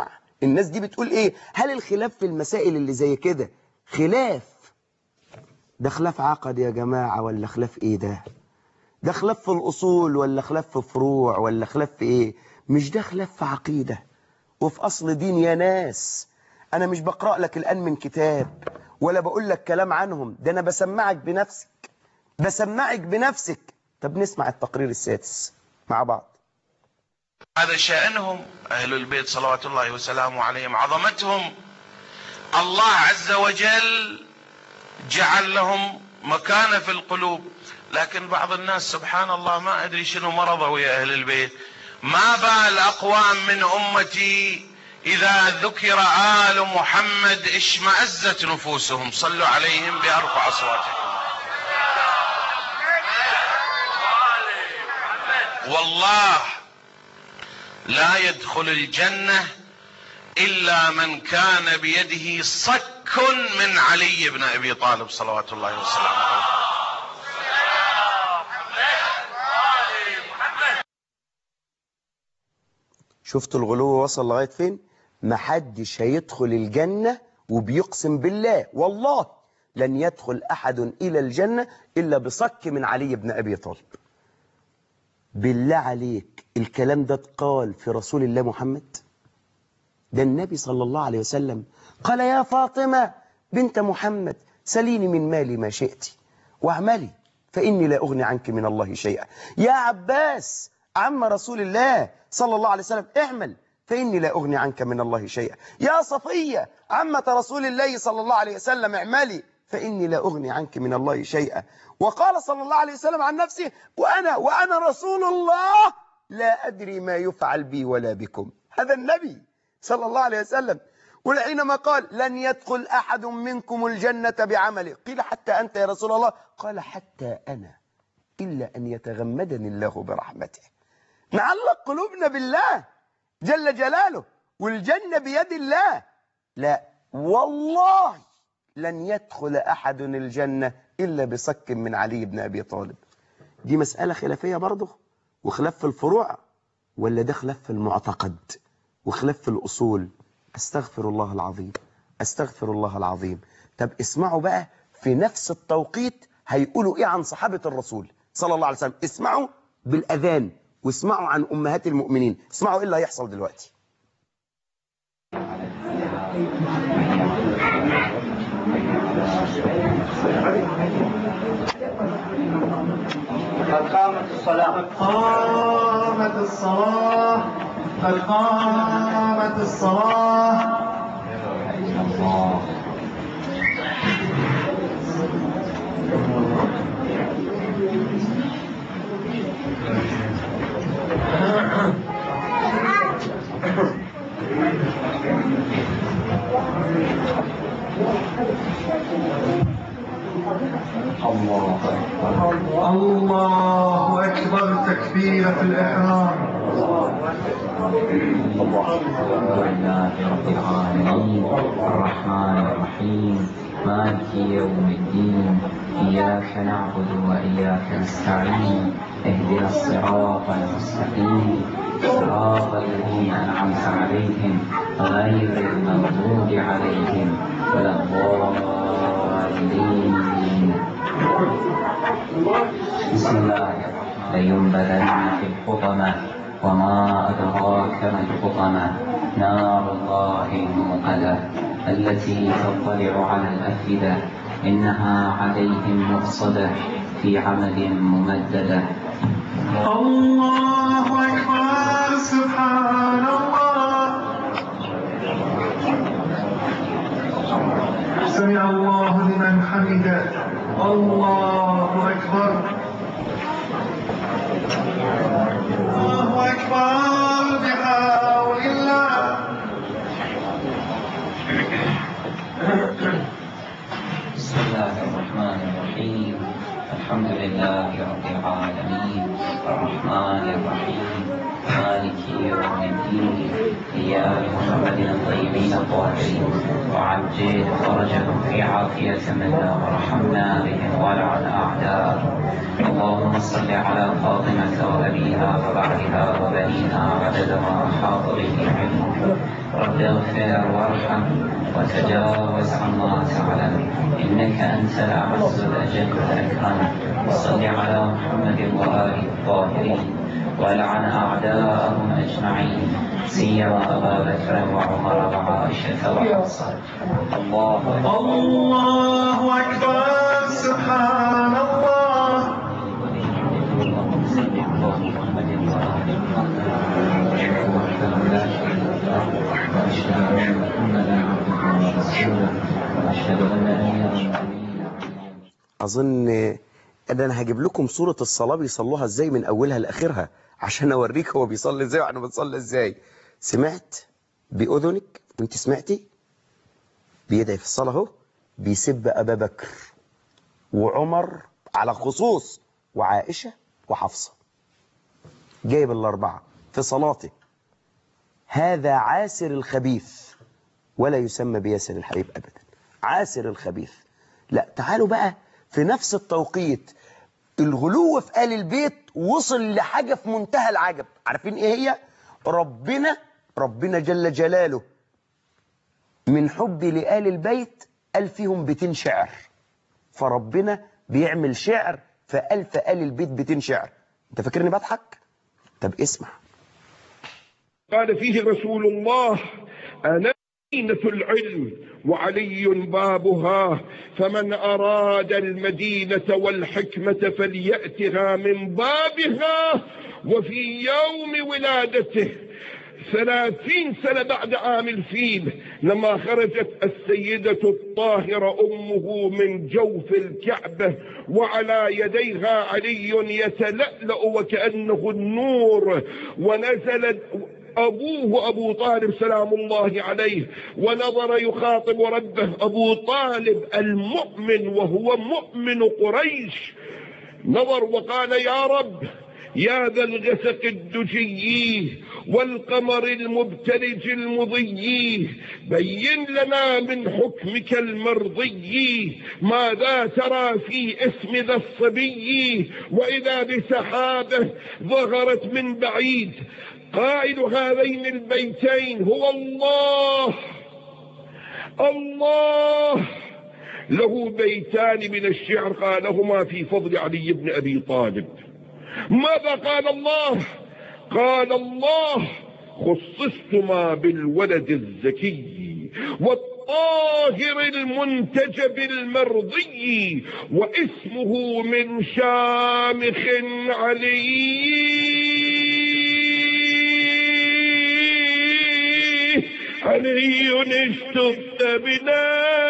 الناس دي بتقول ايه؟ هل الخلاف في المسائل اللي زي كده خلاف ده خلاف عقد يا جماعة ولا خلاف ايه ده؟ ده خلاف في الأصول ولا خلاف في فروع ولا خلاف في ايه؟ مش ده خلاف في عقيدة وفي أصل دين يا ناس. أنا مش بقرأ لك الآن من كتاب ولا بقول لك كلام عنهم، ده أنا بسمعك بنفسك بسمعك بنفسك. طب نسمع التقرير السادس مع بعض. هذا شأنهم أهل البيت صلوات الله وسلامه عليهم، عظمتهم. الله عز وجل جعل لهم مكانة في القلوب، لكن بعض الناس سبحان الله ما أدري شنو مرضه يا أهل البيت. ما بال أقوام من أمتي إذا ذكر آل محمد اشمأزت نفوسهم. صلوا عليهم بأرفع أصواتهم. والله لا يدخل الجنة إلا من كان بيده صك من علي بن أبي طالب صلوات الله وسلامه عليه. شفتوا الغلو وصل لغاية فين؟ محدش هيدخل الجنة وبيقسم بالله والله لن يدخل أحد إلى الجنة إلا بصك من علي بن أبي طالب. بالله عليك الكلام ده اتقال في رسول الله محمد؟ ده النبي صلى الله عليه وسلم قال يا فاطمة بنت محمد سليني من مالي ما شئت واعملي فإني لا أغني عنك من الله شيئا. يا عباس عم رسول الله صلى الله عليه وسلم اعمل فإني لا أغني عنك من الله شيئا. يا صفية عمة رسول الله صلى الله عليه وسلم اعملي فإني لا أغني عنك من الله شيئا. وقال صلى الله عليه وسلم عن نفسه وأنا وأنا رسول الله لا أدري ما يفعل بي ولا بكم. هذا النبي صلى الله عليه وسلم. ولحينما قال لن يدخل أحد منكم الجنة بعمله قيل حتى أنت يا رسول الله؟ قال حتى أنا إلا أن يتغمدني الله برحمته. نعلق قلوبنا بالله جل جلاله والجنة بيد الله. لا والله لن يدخل أحد الجنة إلا بصك من علي بن أبي طالب. دي مسألة خلافية برضه وخلاف في الفروع ولا ده خلاف في المعتقد وخلاف في الأصول؟ أستغفر الله العظيم أستغفر الله العظيم. طب اسمعوا بقى في نفس التوقيت هيقولوا إيه عن صحابة الرسول صلى الله عليه وسلم. اسمعوا بالأذان واسمعوا عن أمهات المؤمنين. اسمعوا إيه اللي هيحصل دلوقتي. قد قامت الصلاة قد قامت الصلاة قد قامت الصلاة. الله أكبر الله أكبر تكبيرة الإحرام. الحمد لله رب العالمين الرحمن الرحيم مالك يوم الدين إياك نعبد وإياك نستعين اهدنا الصراط المستقيم صراط الذين أنعمت عليهم غير المغضوب عليهم ولا الضالين. بسم الله الرحمن لينبذن في الحطمة وما أدراك ما الحطمة نار الله الموقدة التي تطلع على الأفئدة إنها عليهم مؤصدة في عمد ممددة. الله أكبر سبحان الله. سمع الله لمن حمده. الله أكبر الله أكبر بحول الله. بسم الله الرحمن الرحيم الحمد لله رب العالمين الرحمن الرحيم مالك يوم الدين إياك نعبد محمد الطيبين الطاهرين وعجل فرجهم في عافية منا وارحمنا بهم ولعن أعداءهم. اللهم صل على فاطمة وأبيها وبعدها وبنيها عدد ما أحاط به علمك. رب اغفر وارحم وتجاوز عما تعلم إنك أنت الأعز الأجل الأكرم. وصل على محمد وآله الطاهرين ولعن أعداءهم أجمعين سيما أبا بكر وعمر وعائشة وحفصة. الله أكبر الله أكبر. سبحان الله. اللهم صل على محمد وآله وأشهد أن محمدا عبده ورسوله وأشهد أن نبينا أظن ان انا هجيب لكم صورة الصلاة بيصلوها ازاي من اولها لاخرها عشان اوريك هو بيصلي ازاي واحنا بنصلي ازاي. سمعت باذنك وانت سمعتي بيدعي في الصلاة اهو، بيسب ابا بكر وعمر على خصوص وعائشة وحفصة، جايب الاربعة في صلاته. هذا عاسر الخبيث ولا يسمى بياسر الحبيب ابدا. عاسر الخبيث. لا تعالوا بقى في نفس التوقيت الغلو في آل البيت وصل لحاجة في منتهى العجب. عارفين ايه هي؟ ربنا ربنا جل جلاله من حبي لآل البيت قال فيهم بيتين شعر، فربنا بيعمل شعر فألف آل البيت بيتين شعر. انت فاكرني بضحك؟ طب اسمع. قال فيه رسول الله: أنا مدينة العلم وعلي بابها، فمن أراد المدينة والحكمة فليأتها من بابها. وفي يوم ولادته ثلاثين سنة بعد عام الفيل لما خرجت السيدة الطاهرة أمه من جوف الكعبة وعلى يديها علي يتلألأ وكأنه النور، ونزلت أبوه أبو طالب سلام الله عليه ونظر يخاطب ربه. أبو طالب المؤمن وهو مؤمن قريش نظر وقال: يا رب، يا ذا الغسق الدجي والقمر المبتلج المضي، بين لنا من حكمك المرضي ماذا ترى في اسم ذا الصبي. وإذا بسحابة ظهرت من بعيد، قائل هذين البيتين هو الله. الله له بيتان من الشعر قالهما في فضل علي بن أبي طالب. ماذا قال الله؟ قال الله: خصصتما بالولد الزكي والطاهر المنتجب المرضي، واسمه من شامخ علي. علي اشتبت بنا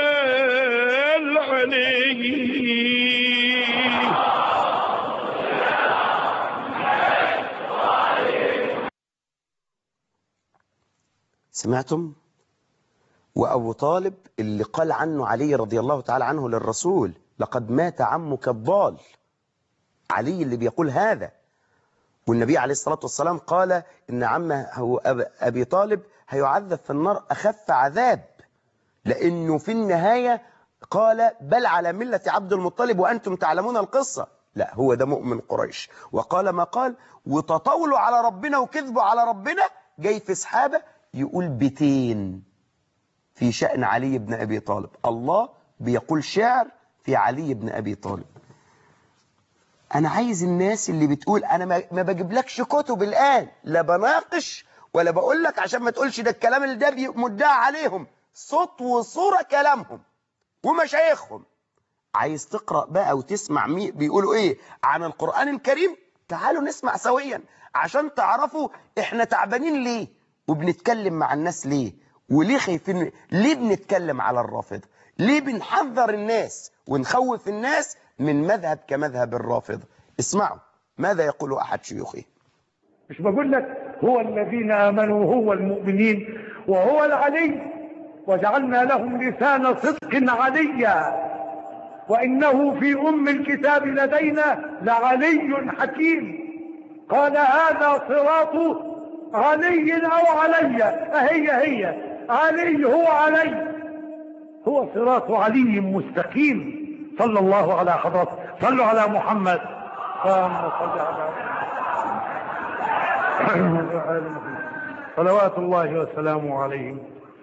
العلي. سمعتم؟ وأبو طالب اللي قال عنه علي رضي الله تعالى عنه للرسول: لقد مات عمك الضال. علي اللي بيقول هذا. والنبي عليه الصلاة والسلام قال إن عمه أبي طالب هيعذب في النار أخف عذاب، لأنه في النهاية قال: بل على ملة عبد المطلب وأنتم تعلمون القصة. لا، هو ده مؤمن قريش وقال ما قال، وتطاولوا على ربنا وكذبوا على ربنا. جاي في سحابة يقول بيتين في شأن علي بن أبي طالب. الله بيقول شعر في علي بن أبي طالب. أنا عايز الناس اللي بتقول أنا ما بجيبلكش كتب الآن، لا بناقش ولا بقول لك عشان ما تقولش ده الكلام اللي ده مدعى عليهم، صوت وصورة كلامهم ومشايخهم. عايز تقرأ بقى وتسمع مين بيقولوا إيه عن القرآن الكريم؟ تعالوا نسمع سويا عشان تعرفوا إحنا تعبانين ليه وبنتكلم مع الناس ليه، وليه خايفين، ليه بنتكلم على الرافضة، ليه بنحذر الناس ونخوف الناس من مذهب كمذهب الرافضة. اسمعوا ماذا يقول أحد شيوخه. مش بقول لك هو الذين آمنوا هو المؤمنين وهو العلي، وجعلنا لهم لسان صدق عليا، وإنه في أم الكتاب لدينا لعلي حكيم. قال: هذا صراط علي أو علي، أهي هي علي هو علي، هو صراط علي مستقيم. صلى الله على حضرته، صلوا على محمد. اللهم صل على صلوات الله وسلامه عليهم.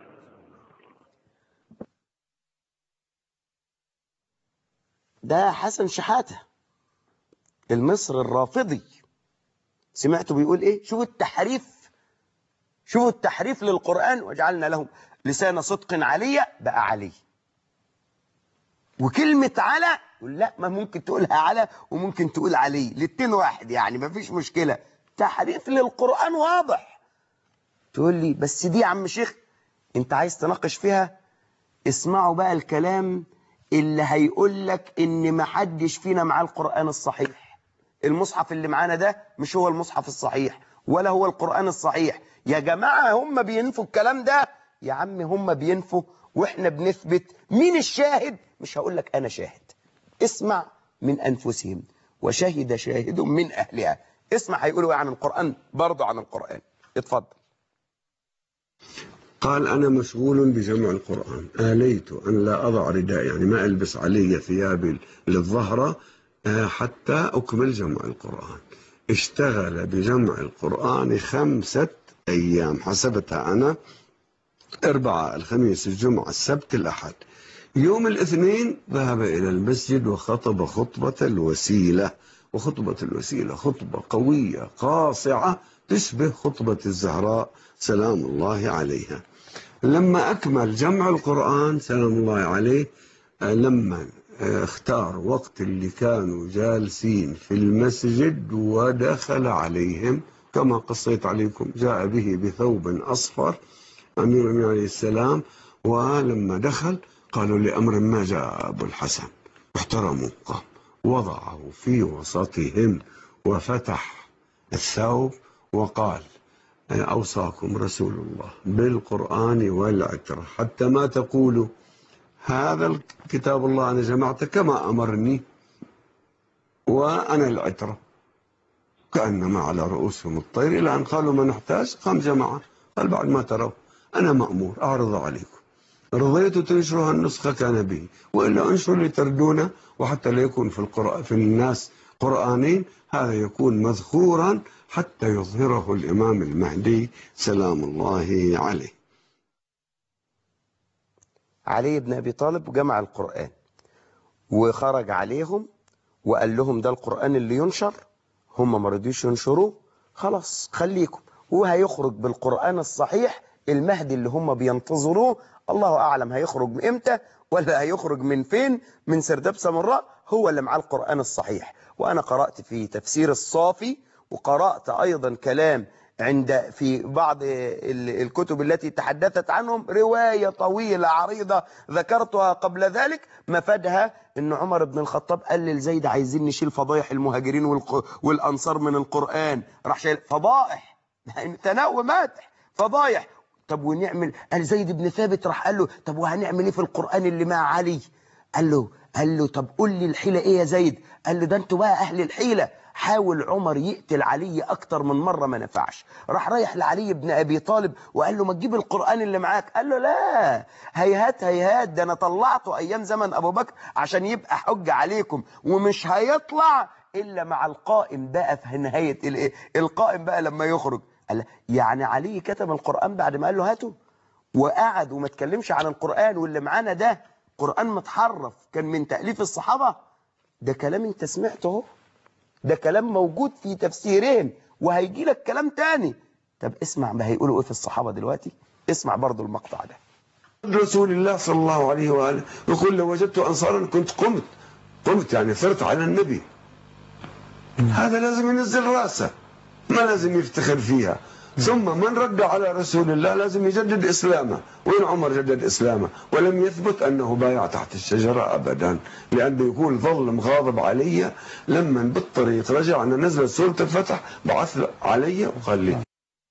ده حسن شحاتة المصري الرافضي، سمعته بيقول ايه؟ شوفوا التحريف، شوفوا التحريف للقرآن. وجعلنا لهم لسان صدق عليا، بقى علي. وكلمة على لا، ما ممكن تقولها على وممكن تقول علي، الاتنين واحد يعني، ما فيش مشكلة. تحريف للقرآن واضح. تقول لي بس دي يا عم شيخ انت عايز تناقش فيها؟ اسمعوا بقى الكلام اللي هيقول لك ان ما حدش فينا معاه القرآن الصحيح. المصحف اللي معانا ده مش هو المصحف الصحيح ولا هو القرآن الصحيح يا جماعة. هم بينفوا الكلام ده يا عم، هم بينفوا واحنا بنثبت. مين الشاهد؟ مش هقول لك انا شاهد، اسمع من انفسهم وشهد شاهد من اهلها. اسمع هيقولوا عن القرآن، برضه عن القرآن. اتفضل. قال أنا مشغول بجمع القرآن، آليت أن لا أضع رداء، يعني ما ألبس علي ثيابي للظهر حتى أكمل جمع القرآن. اشتغل بجمع القرآن خمسة أيام، حسبتها أنا: أربعة، الخميس، الجمعة، السبت، الأحد. يوم الاثنين ذهب إلى المسجد وخطب خطبة الوسيلة. وخطبة الوسيلة خطبة قوية قاصعة تشبه خطبة الزهراء سلام الله عليها. لما أكمل جمع القرآن سلام الله عليه، لما اختار وقت اللي كانوا جالسين في المسجد ودخل عليهم كما قصيت عليكم، جاء به بثوب أصفر أمير المؤمنين عليه السلام. ولما دخل قالوا لأمر ما جاء أبو الحسن، احترموا، قام وضعه في وسطهم وفتح الثوب وقال: أوصاكم رسول الله بالقرآن والعترة حتى ما تقولوا هذا الكتاب الله أنا جمعته كما أمرني وأنا العترة. كأنما على رؤوسهم الطير، إلى أن قالوا ما نحتاج، قام جماعة قال: بعد ما تروا أنا مأمور أعرض عليكم، رضيت تنشرها النسخة كان به، وإلا انشروا لتردونه، وحتى لا يكون في القرآن في الناس قرآنين، هذا يكون مذخورا حتى يظهره الإمام المهدي سلام الله عليه. علي بن أبي طالب وجمع القرآن وخرج عليهم وقال لهم ده القرآن اللي ينشر. هم ما رضيوش ينشروه، خلاص خليكم، وهيخرج بالقرآن الصحيح المهدي اللي هم بينتظروه. الله أعلم هيخرج امتى ولا هيخرج من فين، من سرداب سامراء، هو اللي معاه القرآن الصحيح. وأنا قرأت في تفسير الصافي، وقرأت أيضا كلام عند في بعض الكتب التي تحدثت عنهم، رواية طويلة عريضة ذكرتها قبل ذلك، مفادها أن عمر بن الخطاب قال لزيد عايزين نشيل فضايح المهاجرين والأنصار من القرآن، راح شايل فضائح، تناوى ماتح فضايح. طب ونعمل، قال زيد بن ثابت راح قال له طب وهنعمل ايه في القرآن اللي مع علي؟ قال له قال له طب قول لي الحيلة ايه يا زيد؟ قال له ده انتوا بقى اهل الحيلة. حاول عمر يقتل علي اكتر من مرة ما نفعش، راح رايح لعلي بن ابي طالب وقال له ما تجيب القرآن اللي معاك. قال له لا، هيهات هيهات، ده انا طلعته ايام زمن ابو بكر عشان يبقى حجة عليكم، ومش هيطلع الا مع القائم بقى في نهاية الايه، القائم بقى لما يخرج. قال يعني علي كتب القرآن بعد ما قال له هاته، وقعد وما تكلمش عن القرآن، واللي معانا ده قرآن متحرف كان من تأليف الصحابة؟ ده كلام انت سمعته اهو، ده كلام موجود في تفسيرهم، وهيجي لك كلام تاني. طب اسمع ما هيقولوا ايه في الصحابة دلوقتي، اسمع برضو المقطع ده. رسول الله صلى الله عليه وآله يقول: لو وجدت أنصارا كنت قمت قمت يعني ثرت على النبي. هذا لازم ينزل راسه، ما لازم يفتخر فيها. ثم من رد على رسول الله لازم يجدد إسلامه. وين عمر جدد إسلامه؟ ولم يثبت أنه بايع تحت الشجرة أبدا، لأنه يكون ظل مغاضب علي. لما بالطريق رجع أن نزل سورة الفتح بعث علي وقال لي.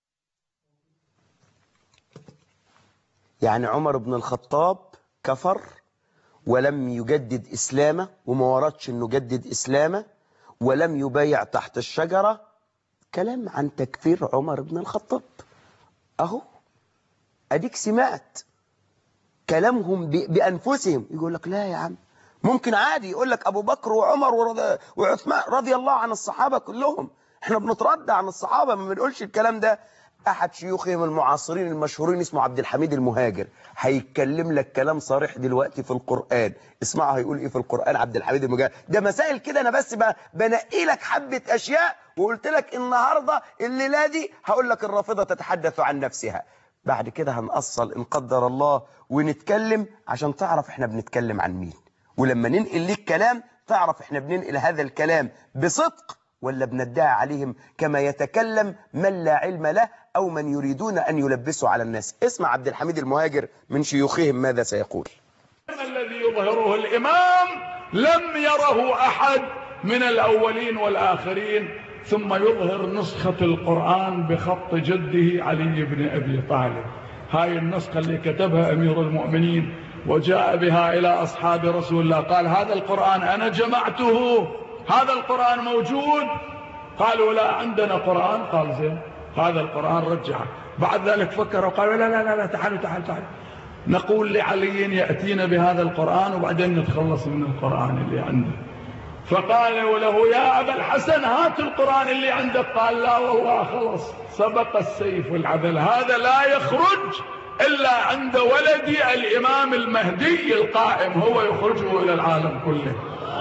يعني عمر بن الخطاب كفر ولم يجدد إسلامه، وما وردش أنه جدد إسلامه، ولم يبايع تحت الشجرة. كلام عن تكفير عمر بن الخطاب اهو. أديك سمعت كلامهم بأنفسهم. يقول لك لا يا عم، ممكن عادي يقول لك أبو بكر وعمر وعثمان رضي الله عن الصحابة كلهم. احنا بنتردى عن الصحابة، ما بنقولش الكلام ده. أحد شيوخهم المعاصرين المشهورين اسمه عبد الحميد المهاجر هيتكلم لك كلام صريح دلوقتي في القرآن. اسمعوا هيقول ايه في القرآن عبد الحميد المهاجر. ده مسائل كده انا بس بنقي لك حبة اشياء، وقلت لك النهاردة الليلة دي هقول لك الرافضة تتحدث عن نفسها. بعد كده هنأصل إن قدر الله ونتكلم عشان تعرف احنا بنتكلم عن مين، ولما ننقل ليك كلام تعرف احنا بننقل هذا الكلام بصدق ولا بندعي عليهم كما يتكلم من لا علم له أو من يريدون أن يلبسوا على الناس. اسمع عبد الحميد المهاجر من شيوخهم ماذا سيقول. الذي يظهره الإمام لم يره أحد من الأولين والآخرين، ثم يظهر نسخة القرآن بخط جده علي بن أبي طالب. هاي النسخة اللي كتبها أمير المؤمنين وجاء بها إلى أصحاب رسول الله، قال هذا القرآن أنا جمعته، هذا القرآن موجود. قالوا لا عندنا قرآن. قال زين هذا القرآن رجعه. بعد ذلك فكروا قالوا لا لا لا, لا تعالوا تعالوا تعالوا نقول لعلي يأتينا بهذا القرآن وبعدين نتخلص من القرآن اللي عنده. فقالوا له يا أبا الحسن هات القرآن اللي عندك. قال لا والله خلص سبق السيف والعدل، هذا لا يخرج إلا عند ولدي الإمام المهدي القائم، هو يخرجه إلى العالم كله.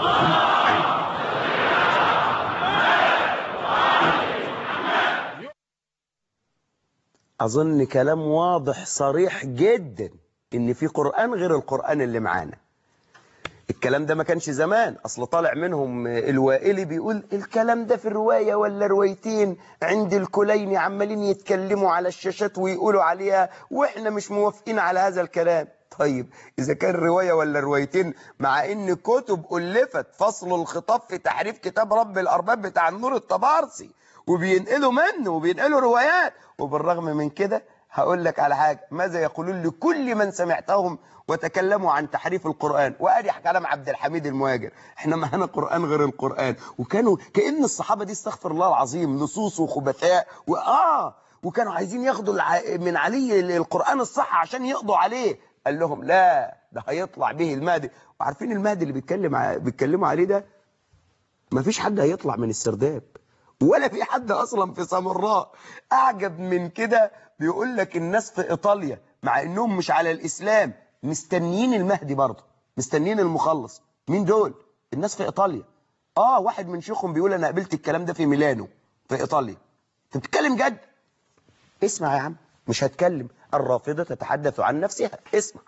أظن كلام واضح صريح جدا إن في قرآن غير القرآن اللي معانا. الكلام ده ما كانش زمان، أصل طالع منهم الوائلي بيقول الكلام ده في الرواية ولا روايتين عند الكليني عمالين يتكلموا على الشاشات ويقولوا عليها وإحنا مش موافقين على هذا الكلام. طيب إذا كان رواية ولا روايتين، مع إن كتب ألفت فصل الخطاب في تحريف كتاب رب الأرباب بتاع النور الطبارسي وبينقلوا منه وبينقلوا روايات، وبالرغم من كده هقول لك على حاجة، ماذا يقولون لكل من سمعتهم وتكلموا عن تحريف القرآن؟ وأدي كلام عبد الحميد المهاجر، احنا معانا قرآن غير القرآن. وكانوا كأن الصحابة دي استغفر الله العظيم لصوص وخبثاء وآه وكانوا عايزين ياخدوا من علي القرآن الصح عشان يقضوا عليه. قال لهم لا، ده هيطلع به المهدي. وعارفين المهدي اللي بيتكلم بيتكلموا عليه ده ما فيش حد هيطلع من السرداب ولا في حد أصلا في سامراء. أعجب من كده بيقول لك الناس في إيطاليا مع إنهم مش على الإسلام مستنيين المهدي برضه، مستنيين المخلص. مين دول؟ الناس في إيطاليا. آه واحد من شيوخهم بيقول أنا قابلت الكلام ده في ميلانو في إيطاليا. أنت بتتكلم جد؟ اسمع يا عم، مش هتكلم. الرافضة تتحدث عن نفسها. اسمع.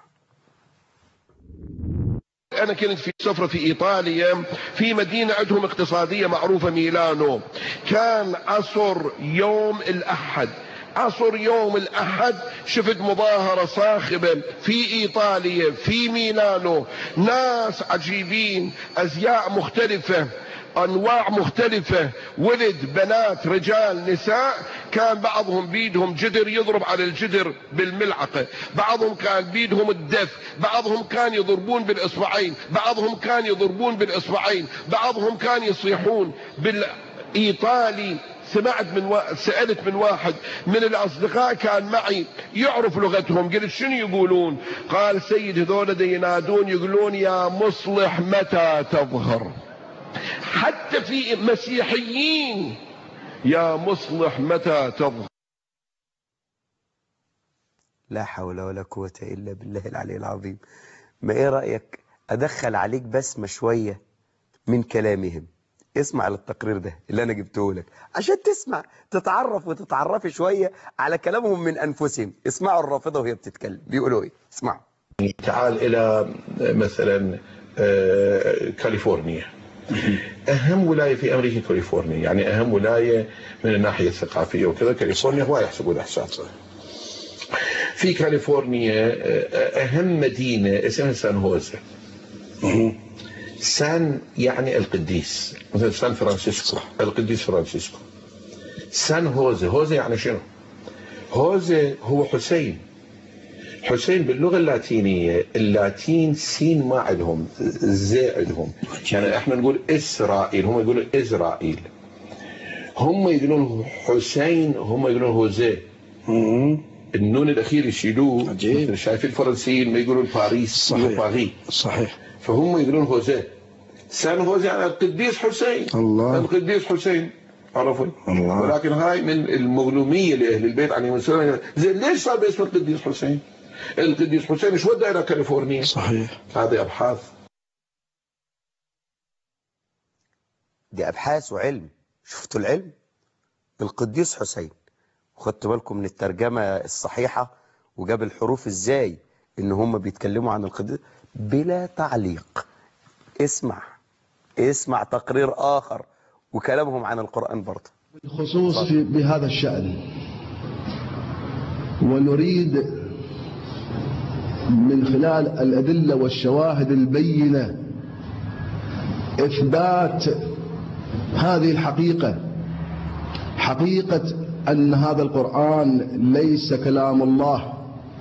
أنا كنت في سفرة في إيطاليا في مدينة عندهم اقتصادية معروفة ميلانو. كان عصر يوم الأحد، عصر يوم الأحد شفت مظاهرة صاخبة في إيطاليا في ميلانو، ناس عجيبين، أزياء مختلفة، أنواع مختلفة، ولد بنات رجال نساء. كان بعضهم بيدهم جدر يضرب على الجدر بالملعقة، بعضهم كان بيدهم الدف، بعضهم كان يضربون بالإصبعين، بعضهم كان يضربون بالإصبعين، بعضهم كان يصيحون بالإيطالي. سمعت من و... سألت من واحد من الأصدقاء كان معي يعرف لغتهم، قلت شنو يقولون؟ قال سيد هذول دي ينادون يقولون يا مصلح متى تظهر. حتى في مسيحيين يا مصلح متى تظهر. لا حول ولا قوة إلا بالله العلي العظيم. ما إيه رأيك أدخل عليك بسمة شوية من كلامهم؟ اسمع التقرير ده اللي أنا جبته لك عشان تسمع تتعرف وتتعرفي شوية على كلامهم من أنفسهم. اسمعوا الرافضة وهي بتتكلم بيقولوا إيه. اسمعوا. تعال إلى مثلا كاليفورنيا، أهم ولاية في أمريكا كاليفورنيا، يعني أهم ولاية من الناحية الثقافية وكذا. كاليفورنيا هو يحسبون إحساس. في كاليفورنيا أهم مدينة اسمها سان هوزي. سان يعني القديس، مثل سان فرانسيسكو القديس فرانسيسكو. سان هوزي، هوزي يعني شنو؟ هوزي هو حسين. حسين باللغة اللاتينية، اللاتين سين ما عندهم، زي عندهم، يعني احنا نقول إسرائيل، هم يقولون إسرائيل. هم يقولون حسين، هم يقولون هوزي. النون الاخير يشيلوه. عجيب. شايفين الفرنسيين ما يقولون باريس، صحيح باريس. صحيح. فهم يقولون هوزيه. سان هوزيه على القديس حسين. الله. القديس حسين عرفوا. الله. ولكن هاي من المظلوميه لاهل البيت عليهم السلام. زين ليش صار باسم القديس حسين؟ القديس حسين ايش ودى الى كاليفورنيا؟ صحيح. هذه ابحاث. دي ابحاث وعلم. شفتوا العلم؟ القديس حسين. خدتوا بالكم من الترجمة الصحيحة وجاب الحروف ازاي ان هم بيتكلموا عن القديس بلا تعليق. اسمع اسمع تقرير اخر وكلامهم عن القرآن برضه. بالخصوص في بهذا الشأن، ونريد من خلال الأدلة والشواهد البينة إثبات هذه الحقيقة، حقيقة أن هذا القرآن ليس كلام الله.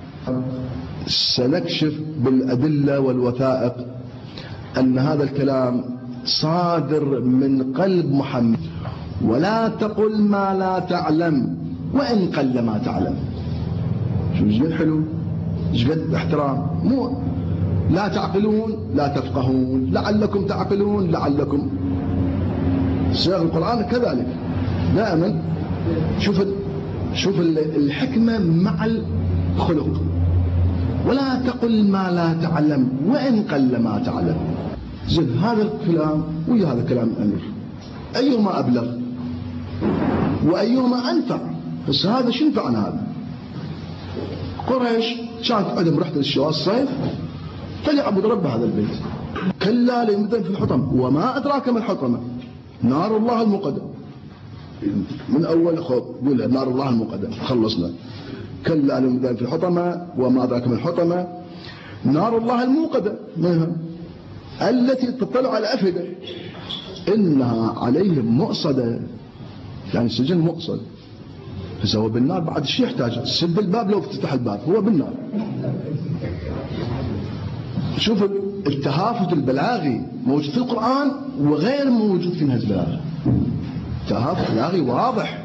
سنكشف بالأدلة والوثائق أن هذا الكلام صادر من قلب محمد. ولا تقل ما لا تعلم وإن قل ما تعلم. شو جد حلو، جد احترام. مو لا تعقلون لا تفقهون لعلكم تعقلون لعلكم. صيغ القرآن كذلك دائما. شوف شوف الحكمة مع الخلق. ولا تقل ما لا تعلم وإن قل ما تعلم. زين هذا الكلام ويا هذا الكلام أمير، أيهما أبلغ وأيهما أنفع؟ بس هذا شو ينفع عن هذا؟ قريش كانت عندهم رحلة الشواء الصيف فليعبد رب هذا البيت. كلا ليمدن في الحطم وما أدراك ما الحطمة نار الله الموقدة. من أول خط قول نار الله الموقدة خلصنا. كلا ليمدن في الحطمة وما أدراك ما الحطمة نار الله الموقدة منها التي تطلع على الأفئدة إنها عليهم مؤصدة. يعني سجن مؤصد. فهو بالنار بعد شيء يحتاج سد الباب لو افتتح الباب هو بالنار. شوف التهافت البلاغي موجود في القرآن وغير موجود في نهج البلاغة. تهافت بلاغي واضح.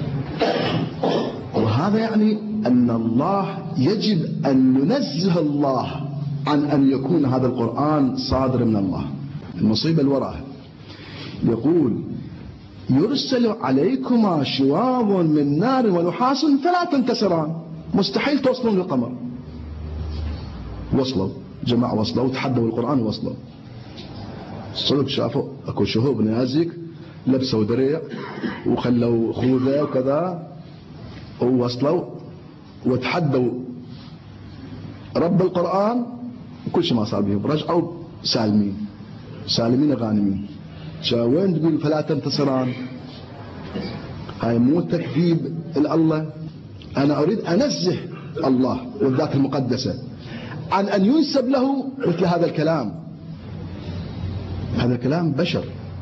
وهذا يعني أن الله يجب أن ننزه الله عن أن يكون هذا القرآن صادر من الله. المصيبة الوراء يقول يرسل عليكما شواظ من نار ونحاس فلا تنتصران. مستحيل توصلون للقمر. وصلوا جماعة وصلوا وتحدوا القرآن ووصلوا. الصدق شافوا اكو شهوب نيازك لبسوا دريع وخلوا خوذة وكذا ووصلوا وتحدوا رب القرآن وكل شيء ما صار بهم. رجعوا سالمين سالمين غانمين. وين تقول فلا تنتصران؟ هاي مو تكذيب الله. أنا أريد أنزه الله والذات المقدسة عن أن ينسب له مثل هذا الكلام. هذا الكلام بشر.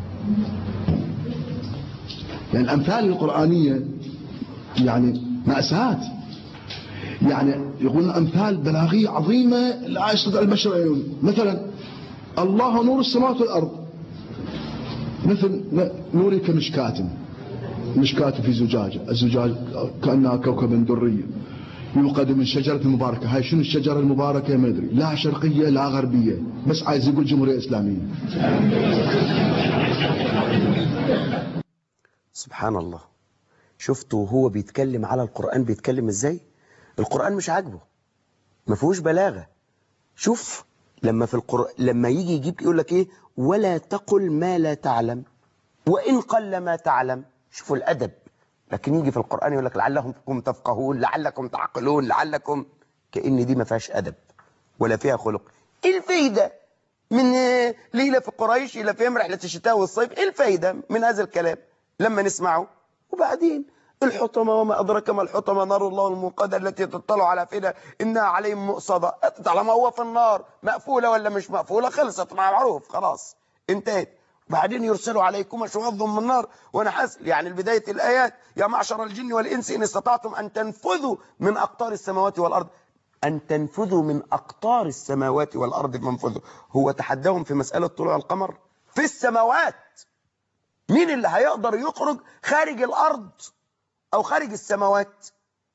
يعني الأمثال القرآنية يعني مأساة. يعني يقولون أمثال بلاغية عظيمة لا يستطيع البشر أن. مثلا الله نور السماوات والأرض مثل نوري كمشكاة مشكاة في زجاجة. الزجاجة كأنها كوكب دري يوقد من شجرة مباركة. هاي شنو الشجرة المباركة ما أدري. لا شرقية لا غربية بس عايز يقول جمهورية إسلامية. سبحان الله. شفتوا وهو بيتكلم على القرآن بيتكلم ازاي؟ القرآن مش عاجبه ما فيهوش بلاغة. شوف لما في القرآن لما يجي يجيب يقول لك ايه ولا تقل ما لا تعلم وإن قل ما تعلم. شوفوا الأدب. لكن يجي في القرآن يقول لك لعلكم تفقهون لعلكم تعقلون لعلكم. كأن دي ما فيهاش أدب ولا فيها خلق. ايه الفايدة من ليلة في قريش إلى فهم رحلة الشتاء والصيف؟ ايه الفايدة من هذا الكلام لما نسمعه؟ وبعدين الحطمة وما أدرك ما الحطمة نار الله الموقدة التي تطلع على أفئدة إنها عليهم مؤصدة. طالما هو في النار مقفولة ولا مش مقفولة خلصت معروف خلاص انتهت. بعدين يرسلوا عليكم شواظ من نار ونحاس. يعني البداية الآيات يا معشر الجن والإنس إن استطعتم أن تنفذوا من أقطار السماوات والأرض. أن تنفذوا من أقطار السماوات والأرض فانفذوا. هو تحداهم في مسألة طلوع القمر في السماوات. مين اللي هيقدر يخرج خارج الأرض أو خارج السماوات؟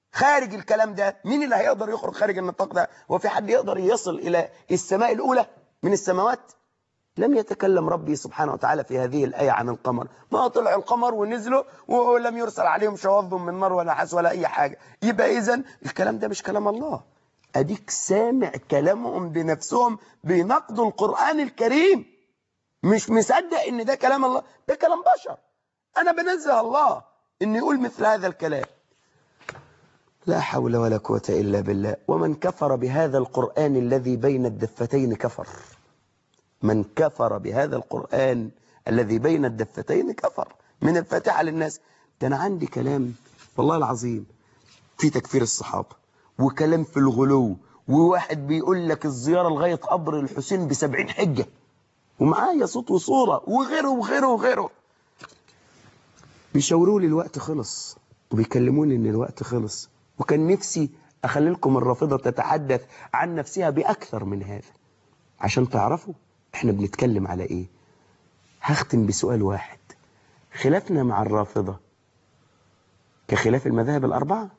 خارج الكلام ده. مين اللي هيقدر يخرج خارج النطاق ده؟ هو في حد يقدر يصل إلى السماء الأولى من السماوات؟ لم يتكلم ربي سبحانه وتعالى في هذه الآية عن القمر. ما طلع القمر ونزلوا ولم يرسل عليهم شواظ من نار ولا حس ولا أي حاجة. يبقى إذن الكلام ده مش كلام الله. أديك سامع كلامهم بنفسهم بينقضوا القرآن الكريم، مش مصدق إن ده كلام الله، ده كلام بشر. أنا بنزه الله إن يقول مثل هذا الكلام. لا حول ولا قوة إلا بالله. ومن كفر بهذا القرآن الذي بين الدفتين كفر. من كفر بهذا القرآن الذي بين الدفتين كفر. من الفاتحة للناس. ده أنا عندي كلام والله العظيم في تكفير الصحابة، وكلام في الغلو، وواحد بيقول لك الزيارة لغاية قبر الحسين بسبعين حجة، ومعايا صوت وصورة، وغيره وغيره وغيره. بيشاوروا لي الوقت خلص، وبيكلموني إن الوقت خلص، وكان نفسي أخلي لكم الرافضة تتحدث عن نفسها بأكثر من هذا عشان تعرفوا احنا بنتكلم على ايه. هختم بسؤال واحد. خلافنا مع الرافضة كخلاف المذاهب الأربعة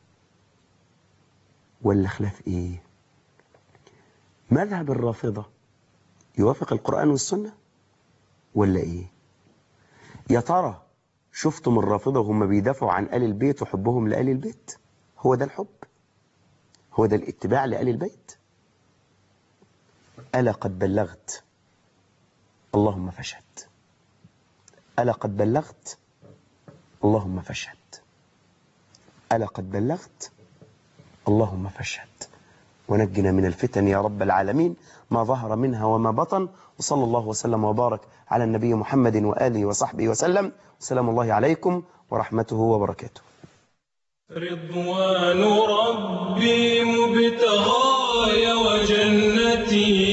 ولا خلاف ايه؟ مذهب الرافضة يوافق القرآن والسنة ولا ايه؟ يا ترى شفتم الرافضة وهم بيدافعوا عن آل البيت وحبهم لآل البيت؟ هو ده الحب؟ هو ده الاتباع لآل البيت؟ ألا قد بلغت؟ اللهم فاشهد. ألا قد بلغت؟ اللهم فاشهد. ألا قد بلغت؟ اللهم فاشهد. ونجنا من الفتن يا رب العالمين ما ظهر منها وما بطن. وصلى الله وسلم وبارك على النبي محمد وآله وصحبه وسلم. وسلام الله عليكم ورحمته وبركاته. رضوان ربي مبتغاي وجنتي